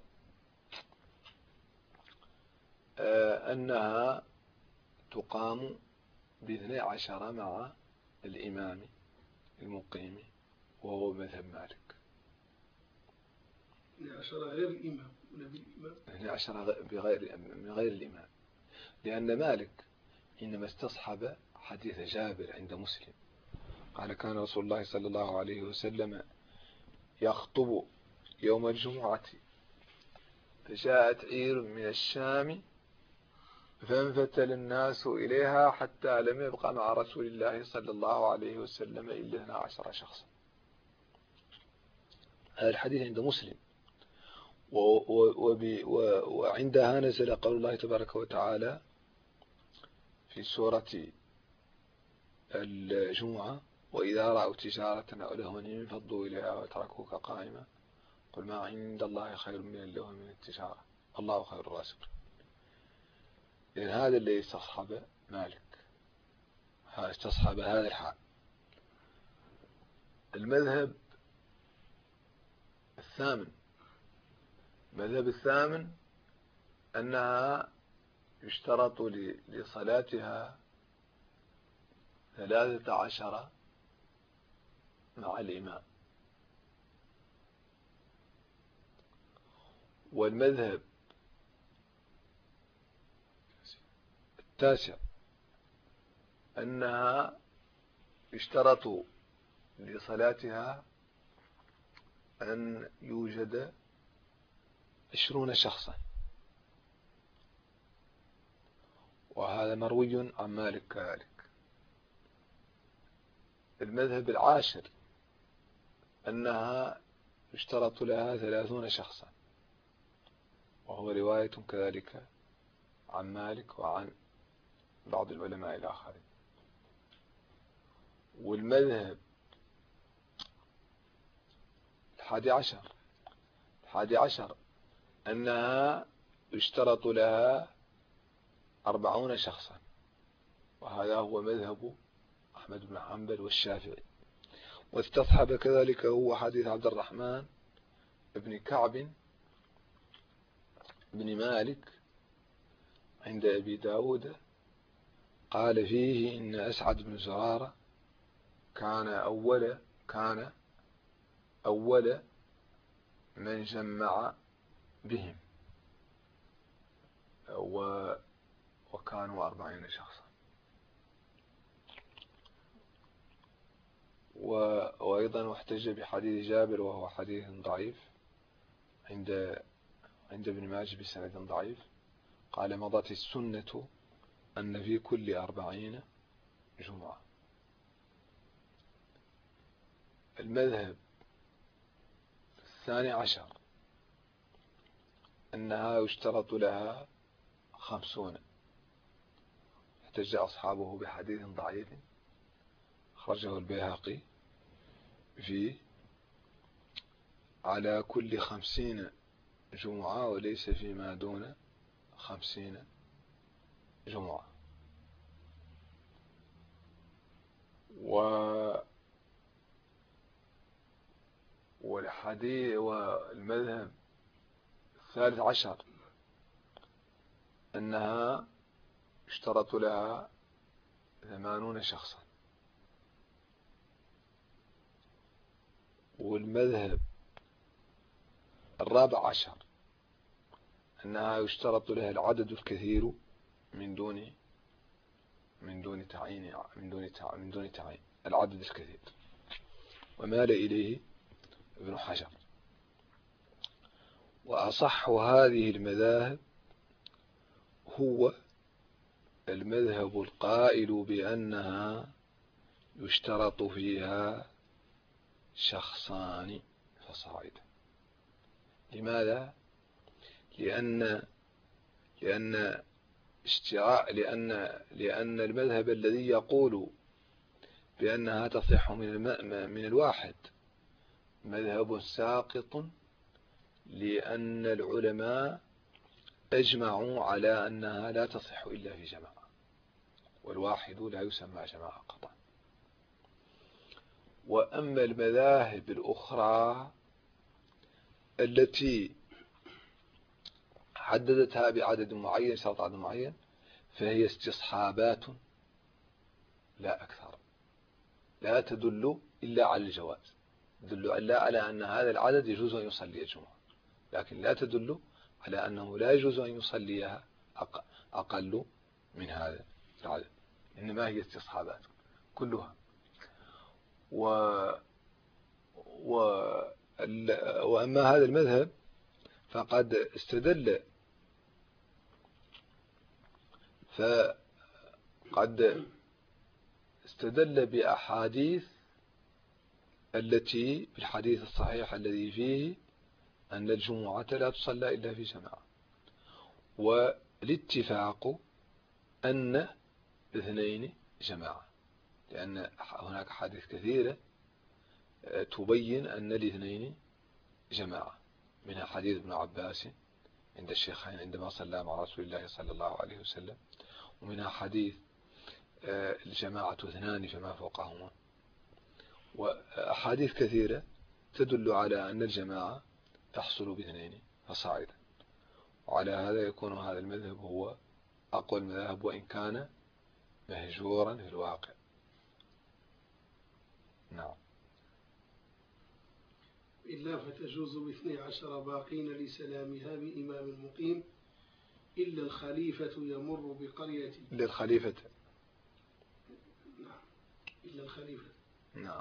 Speaker 1: أنها تقام ب12 مع الإمام المقيم، وهو مذهب مالك.
Speaker 2: 12 غير الإمام ولا بالإمام؟
Speaker 1: 12 من غير الإمام، لأن مالك إنما استصحب حديث جابر عند مسلم قال كان رسول الله صلى الله عليه وسلم يخطب يوم الجمعة فجاءت عير من الشام فانفتل الناس إليها حتى لم يبقى مع رسول الله صلى الله عليه وسلم إلا 12 شخصا. هذا الحديث عند مسلم. وعندها نزل قول الله تبارك وتعالى في سورة الجمعة وإذا رأوا تجارة أو لهوا انفضوا إليها وتركوك قائما قل ما عند الله خير من اللهو من التجارة الله خير الرازقين. لأن هذا اللي استصحب مالك، استصحب هذا الحال. المذهب الثامن أنها يشترط لصلاتها 13 مع الإمام. والمذهب التاسع أنها يشترط لصلاتها أن يوجد 20 شخصا، وهذا مروي عن مالك كذلك. المذهب العاشر أنها يشترط لها 30 شخصا، وهو رواية كذلك عن مالك وعن بعض العلماء الآخرين. والمذهب 11 أنها يشترط لها 40 شخصا، وهذا هو مذهب أحمد بن حنبل والشافعي. واستصحب كذلك هو حديث عبد الرحمن بن كعب بن مالك عند أبي داود، قال فيه إن أسعد بن زرارة كان أول من جمع بهم، وكانوا 40 شخصا. وأيضا احتج بحديث جابر وهو حديث ضعيف عند ابن ماجه بسند ضعيف، قال مضت السنة أن في كل 40 جمعة. المذهب 12 أنها يشترط لها 50. احتج أصحابه بحديث ضعيف خرجه البيهقي في على كل 50 جمعة وليس فيما دون 50 جمعة. والحديث والمذهب 13 أنها اشترط لها 80 شخصا. والمذهب 14 أنها يشترط لها العدد الكثير من دون تعيين العدد الكثير، ومال إليه ابن حجر. وأصح هذه المذاهب هو المذهب القائل بأنها يشترط فيها شخصان فصاعدا. لماذا؟ لأن المذهب الذي يقول بأنها تصح من الواحد مذهب ساقط، لأن العلماء أجمعوا على أنها لا تصح إلا في جماعة، والواحد لا يسمى جماعة قطعا. وأما المذاهب الأخرى التي حددتها بعدد معين، شرط عدد معين، فهي استصحابات لا أكثر، لا تدل إلا على الجواز، تدل إلا على أن هذا العدد يجوز أن يصلي الجمعة، لكن لا تدل على أنه لا يجوز أن يصليها أقل من هذا العدد، إنما هي استصحابات كلها. وأما هذا المذهب فقد استدل بأحاديث التي بالحديث الصحيح الذي فيه أن الجمعة لا تصلى إلا في جماعة، والاتفاق أن 2 جماعة، لأن هناك حديث كثيرة تبين أن 2 جماعة، منها حديث ابن عباس عند الشيخين عندما صلى مع رسول الله صلى الله عليه وسلم، ومنها حديث الجماعة 2 فما فوقهما، وأحاديث كثيرة تدل على أن الجماعة تحصل ب2 فصاعدا. وعلى هذا يكون هذا المذهب هو أقوى المذاهب، وإن كان مهجورا في الواقع. نعم.
Speaker 2: إلا فتجوز ب12 باقين لسلامها بإمام مقيم، إلا الخليفة يمر بقرية.
Speaker 1: إلا الخليفة.
Speaker 2: نعم. إلا الخليفة.
Speaker 1: نعم.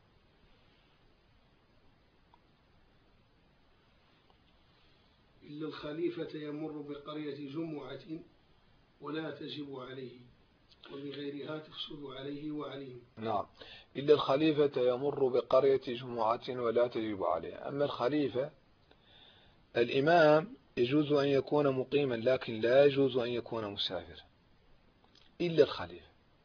Speaker 2: إلا الخليفة يمر بقرية جمعة ولا تجب عليه، وبغيرها تفسد عليه وعليهم.
Speaker 1: نعم. إلا الخليفة يمر بقرية جمعة ولا تجب عليه. أما الخليفة الإمام يجوز أن يكون مقيما، لكن لا يجوز أن يكون مسافرا، إلا الخليفة.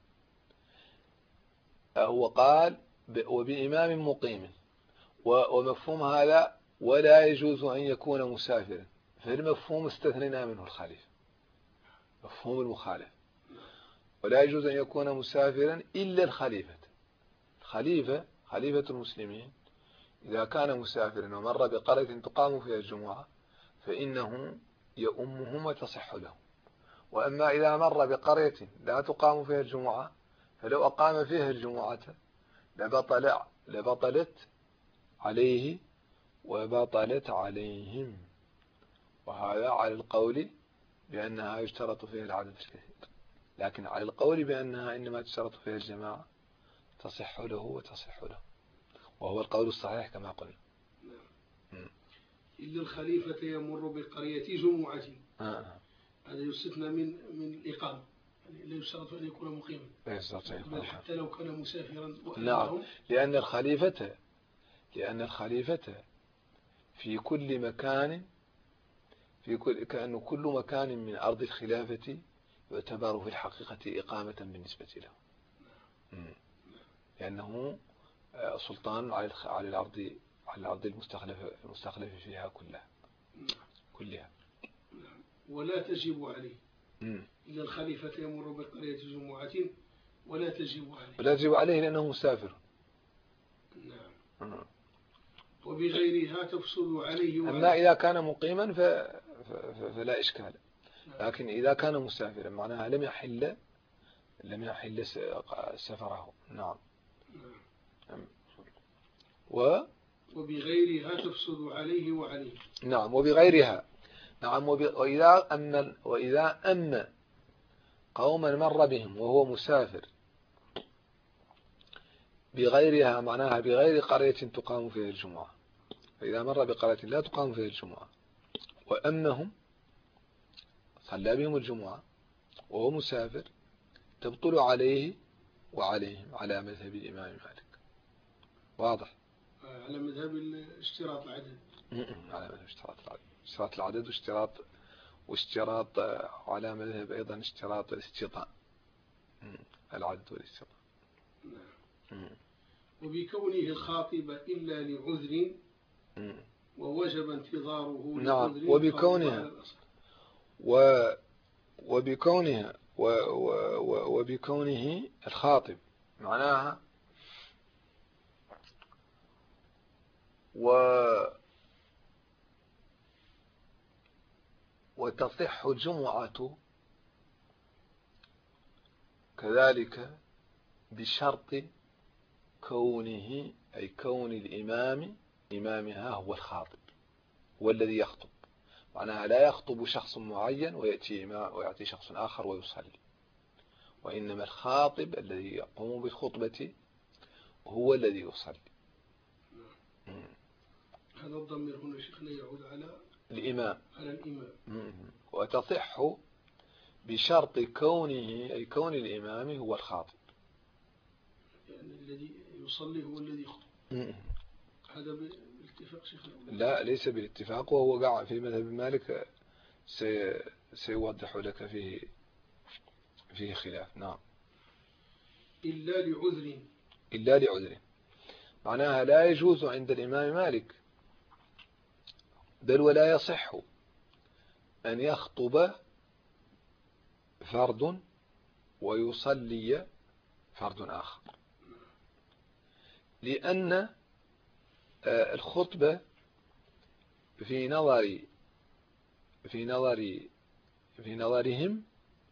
Speaker 1: هو قال وبإمام مقيم، ومفهوم هذا ولا يجوز أن يكون مسافرا، فالمفهوم استثنينا منه الخليفة، مفهوم المخالف. ولا يجوز أن يكون مسافرا إلا الخليفة. خليفة المسلمين إذا كان مسافرا ومر بقرية تقام فيها الجمعة فإنه يؤمهم وتصح له. وأما إذا مر بقرية لا تقام فيها الجمعة فلو أقام فيها الجمعة لبطلت عليه وبطلت عليهم. وهذا على القول بأنها يشترط فيها العدد الكثير، لكن على القول بأنها إنما تشترط فيها الجماعة تصح له وتصح له، وهو القول الصحيح كما قلنا.
Speaker 2: إلا الخليفة يمر بقرية جمعة، هذا يستثنى من الإقامة، يعني لا يشترط أن يكون مقيما، بل حتى لو كان مسافرا.
Speaker 1: نعم، لأن الخليفة في كل مكان، كأنه كل مكان من أرض الخلافة يعتبر في الحقيقة إقامة بالنسبة له، لأنه سلطان على الأرض المستخلف فيها كلها.
Speaker 2: ولا تجب عليه إلا الخليفة يمر بقرية جمعة ولا تجب عليه
Speaker 1: لأنه مسافر.
Speaker 2: نعم. وبغيرها تفسد عليه.
Speaker 1: أما إذا كان مقيما فلا إشكال، لكن إذا كان مسافرا معناها لم يحل سفره. نعم.
Speaker 2: وبغيرها تفسد عليه وعليه.
Speaker 1: نعم، وبغيرها. نعم، وإذا أمن قوما مر بهم وهو مسافر بغيرها معناها بغير قرية تقام فيها الجمعة، فإذا مر بقرية لا تقام فيها الجمعة وأمهم صلى بهم الجمعة وهو مسافر تبطل عليه وعليهم على مذهب الإمام مالك. واضح؟
Speaker 2: على مذهب اشتراط العدد.
Speaker 1: على مذهب اشتراط العدد واشتراط على مذهب أيضا اشتراط الاستيطان، العدد والاستيطان.
Speaker 2: وبكونه الخاطب إلا لعذر ووجب انتظاره.
Speaker 1: نعم، وبكونه الخاطب معناها وتصح الجمعة كذلك بشرط كونه، أي كون الإمام إمامها هو الخاطب، هو الذي يخطب، معناها لا يخطب شخص معين ويأتي شخص آخر ويصلي، وإنما الخاطب الذي يقوم بالخطبة هو الذي يصلي.
Speaker 2: هذا الضمير هنا شيخنا يعود على
Speaker 1: الإمام.
Speaker 2: وتصح
Speaker 1: بشرط كونه، أي كون الإمام هو الخاطب،
Speaker 2: يعني الذي يصلي هو الذي يخطب. هذا بالاتفاق شيخنا؟
Speaker 1: لا، ليس بالاتفاق، وهو قاع في مذهب مالك سيوضح لك فيه خلاف. نعم. إلا لعذر معناها لا يجوز عند الإمام مالك، بل ولا يصح أن يخطب فرد ويصلي فرد آخر، لأن الخطبة في نظرهم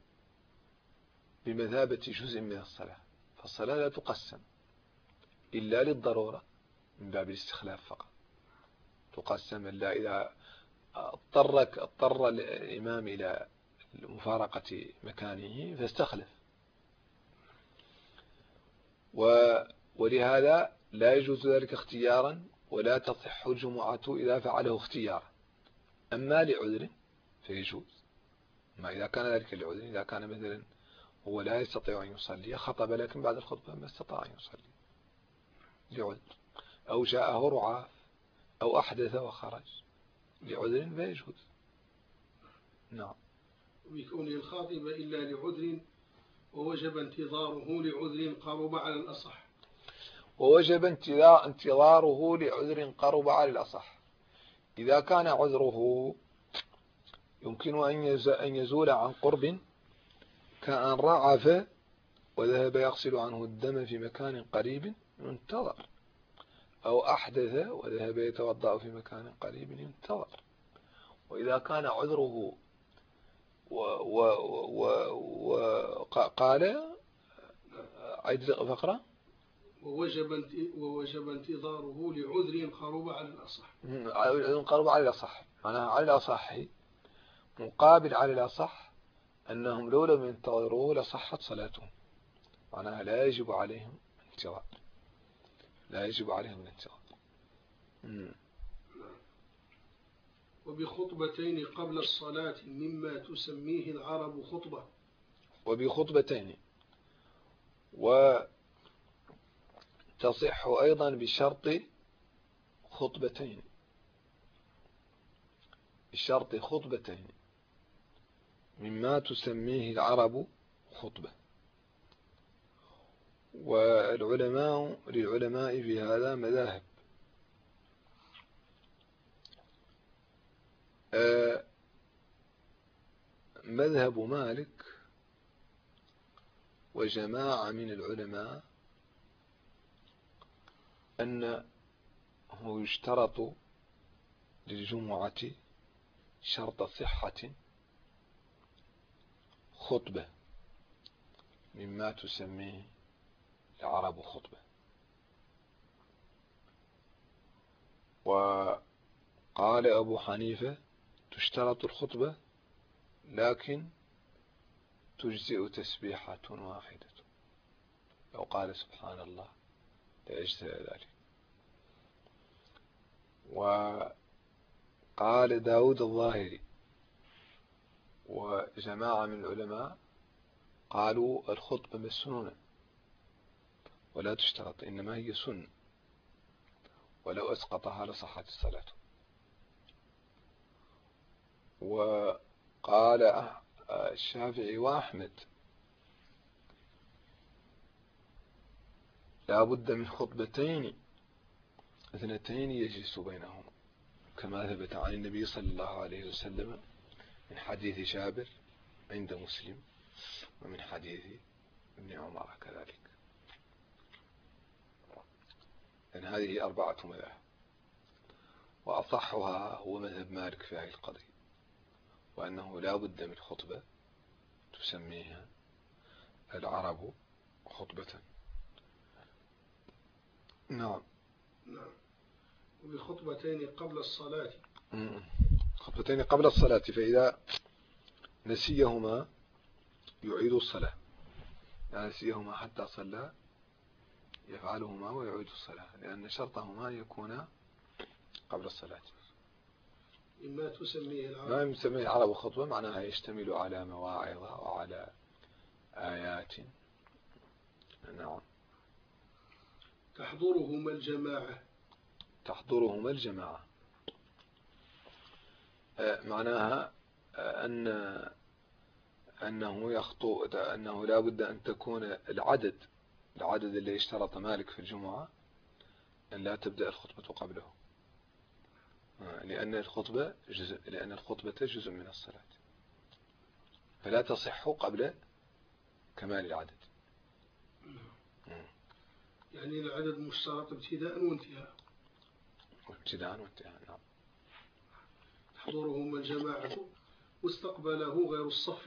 Speaker 1: بمثابة جزء من الصلاة، فالصلاة لا تقسم إلا للضرورة من باب الاستخلاف فقط، تقسم إلا إذا اضطر الإمام إلى مفارقة مكانه فاستخلف، ولهذا لا يجوز ذلك اختيارا، ولا تصح الجمعة إذا فعله اختيارا. أما لعذر فيجوز، ما إذا كان ذلك لعذر، إذا كان مثلا هو لا يستطيع أن يصلي خطب لكن بعد الخطبة ما استطاع أن يصلي لعذر، أو جاءه رعاف أو أحدث وخرج لعذر فيجوز. نعم.
Speaker 2: وبكونه الخاطب إلا لعذر ووجب انتظاره لعذر قرب على الأصح.
Speaker 1: ووجب انتظاره لعذر قرب على الأصح. إذا كان عذره يمكن أن يزول عن قرب، كأن رعف وذهب يغسل عنه الدم في مكان قريب ينتظر، أو أحدث وذهب يتوضأ في مكان قريب ينتظر. وإذا كان عذره وقال عيد فقرة
Speaker 2: ووجب انتظاره لعذر قرب على الأصح.
Speaker 1: قرب على الأصح، معناها على الأصح مقابل على الأصح أنهم لو لم ينتظروه لصحت صلاتهم، معناها لا يجب عليهم انتظار، لا يجب عليهم الانتظار.
Speaker 2: وبخطبتين قبل الصلاة مما تسميه العرب خطبة.
Speaker 1: وبخطبتين، وتصح أيضا بشرط خطبتين، بشرط خطبتين مما تسميه العرب خطبة. للعلماء في هذا مذاهب. مذهب مالك وجماعة من العلماء أنه يشترط للجمعة شرط صحة خطبة مما تسميه العرب خطبة. وقال أبو حنيفة تشترط الخطبة لكن تجزئ تسبيحة واحدة، لو قال سبحان الله لأجزأ ذلك. وقال داود الظاهري وجماعة من العلماء قالوا الخطبة مسنونة ولا تشترط، إنما هي سنة، ولو أسقطها لصحت الصلاة. وقال الشافعي وأحمد لا بد من خطبتين اثنتين يجلس بينهما، كما ثبت عن النبي صلى الله عليه وسلم من حديث جابر عند مسلم، ومن حديث ابن عمر كذلك. لأن هذه 4 مذاهب، وأصحها هو مذهب مالك في هذه القضية، وأنه لا بد من خطبة تسميها العرب خطبة. نعم.
Speaker 2: وبخطبتين قبل الصلاة.
Speaker 1: خطبتين قبل الصلاة، فإذا نسيهما يعيد الصلاة، يعني نسيهما حتى صلى يفعلهما ويعيد الصلاة، لأن شرطهما يكون قبل الصلاة.
Speaker 2: مما تسميه العرب،
Speaker 1: ما يسميه العرب خطبة معناها يشتمل على مواعظ وعلى آيات. نعم.
Speaker 2: تحضرهما الجماعة.
Speaker 1: تحضرهما الجماعة معناها أنه يخطو، أنه لا بد أن تكون العدد الذي اشترط مالك في الجمعة أن لا تبدأ الخطبة قبله، لأن الخطبة جزء من الصلاة، فلا تصح قبل كمال العدد.
Speaker 2: يعني العدد مشترط ابتداء وانتهاء.
Speaker 1: نعم.
Speaker 2: تحضرهما الجماعة واستقبله غير الصف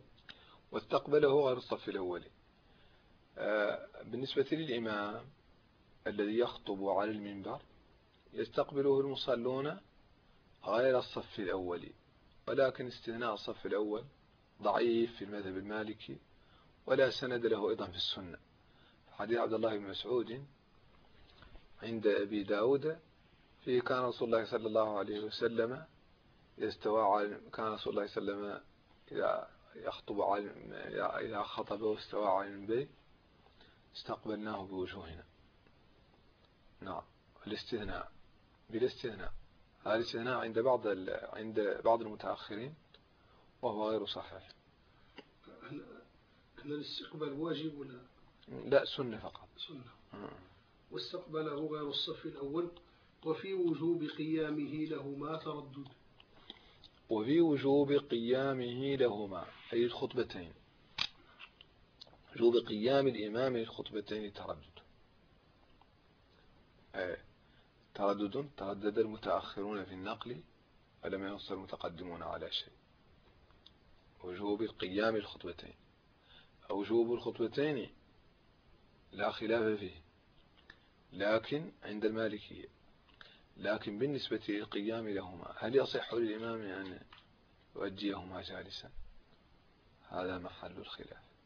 Speaker 2: الأول.
Speaker 1: بالنسبة للإمام الذي يخطب على المنبر يستقبله المصلون غير الصف الأول، ولكن استثناء الصف الأول ضعيف في المذهب المالكي، ولا سند له أيضا في السنة. حديث عبد الله بن مسعود عند أبي داود فيه كان رسول الله صلى الله عليه وسلم كان رسول الله صلى الله عليه وسلم إذا خطب واستوى على المنبر استقبلناه بوجوهنا. نعم. الاستثناء بالاستثناء، هذا الاستثناء عند بعض المتأخرين وهو غير صحيح.
Speaker 2: أن الاستقبال واجب ولا
Speaker 1: لا، سنة فقط.
Speaker 2: سنة. واستقبله غير الصف الأول. وفي وجوب قيامه لهما تردد.
Speaker 1: وفي وجوب قيامه لهما أي الخطبتين، وجوب قيام الإمام للخطبتين تردد المتأخرون في النقل ولم ينص المتقدمون على شيء. وجوب القيام للخطبتين. وجوب الخطبتين لا خلاف فيه، لكن عند المالكية، لكن بالنسبة للقيام لهما هل يصح للإمام أن يؤديهما جالسا؟ هذا محل الخلاف.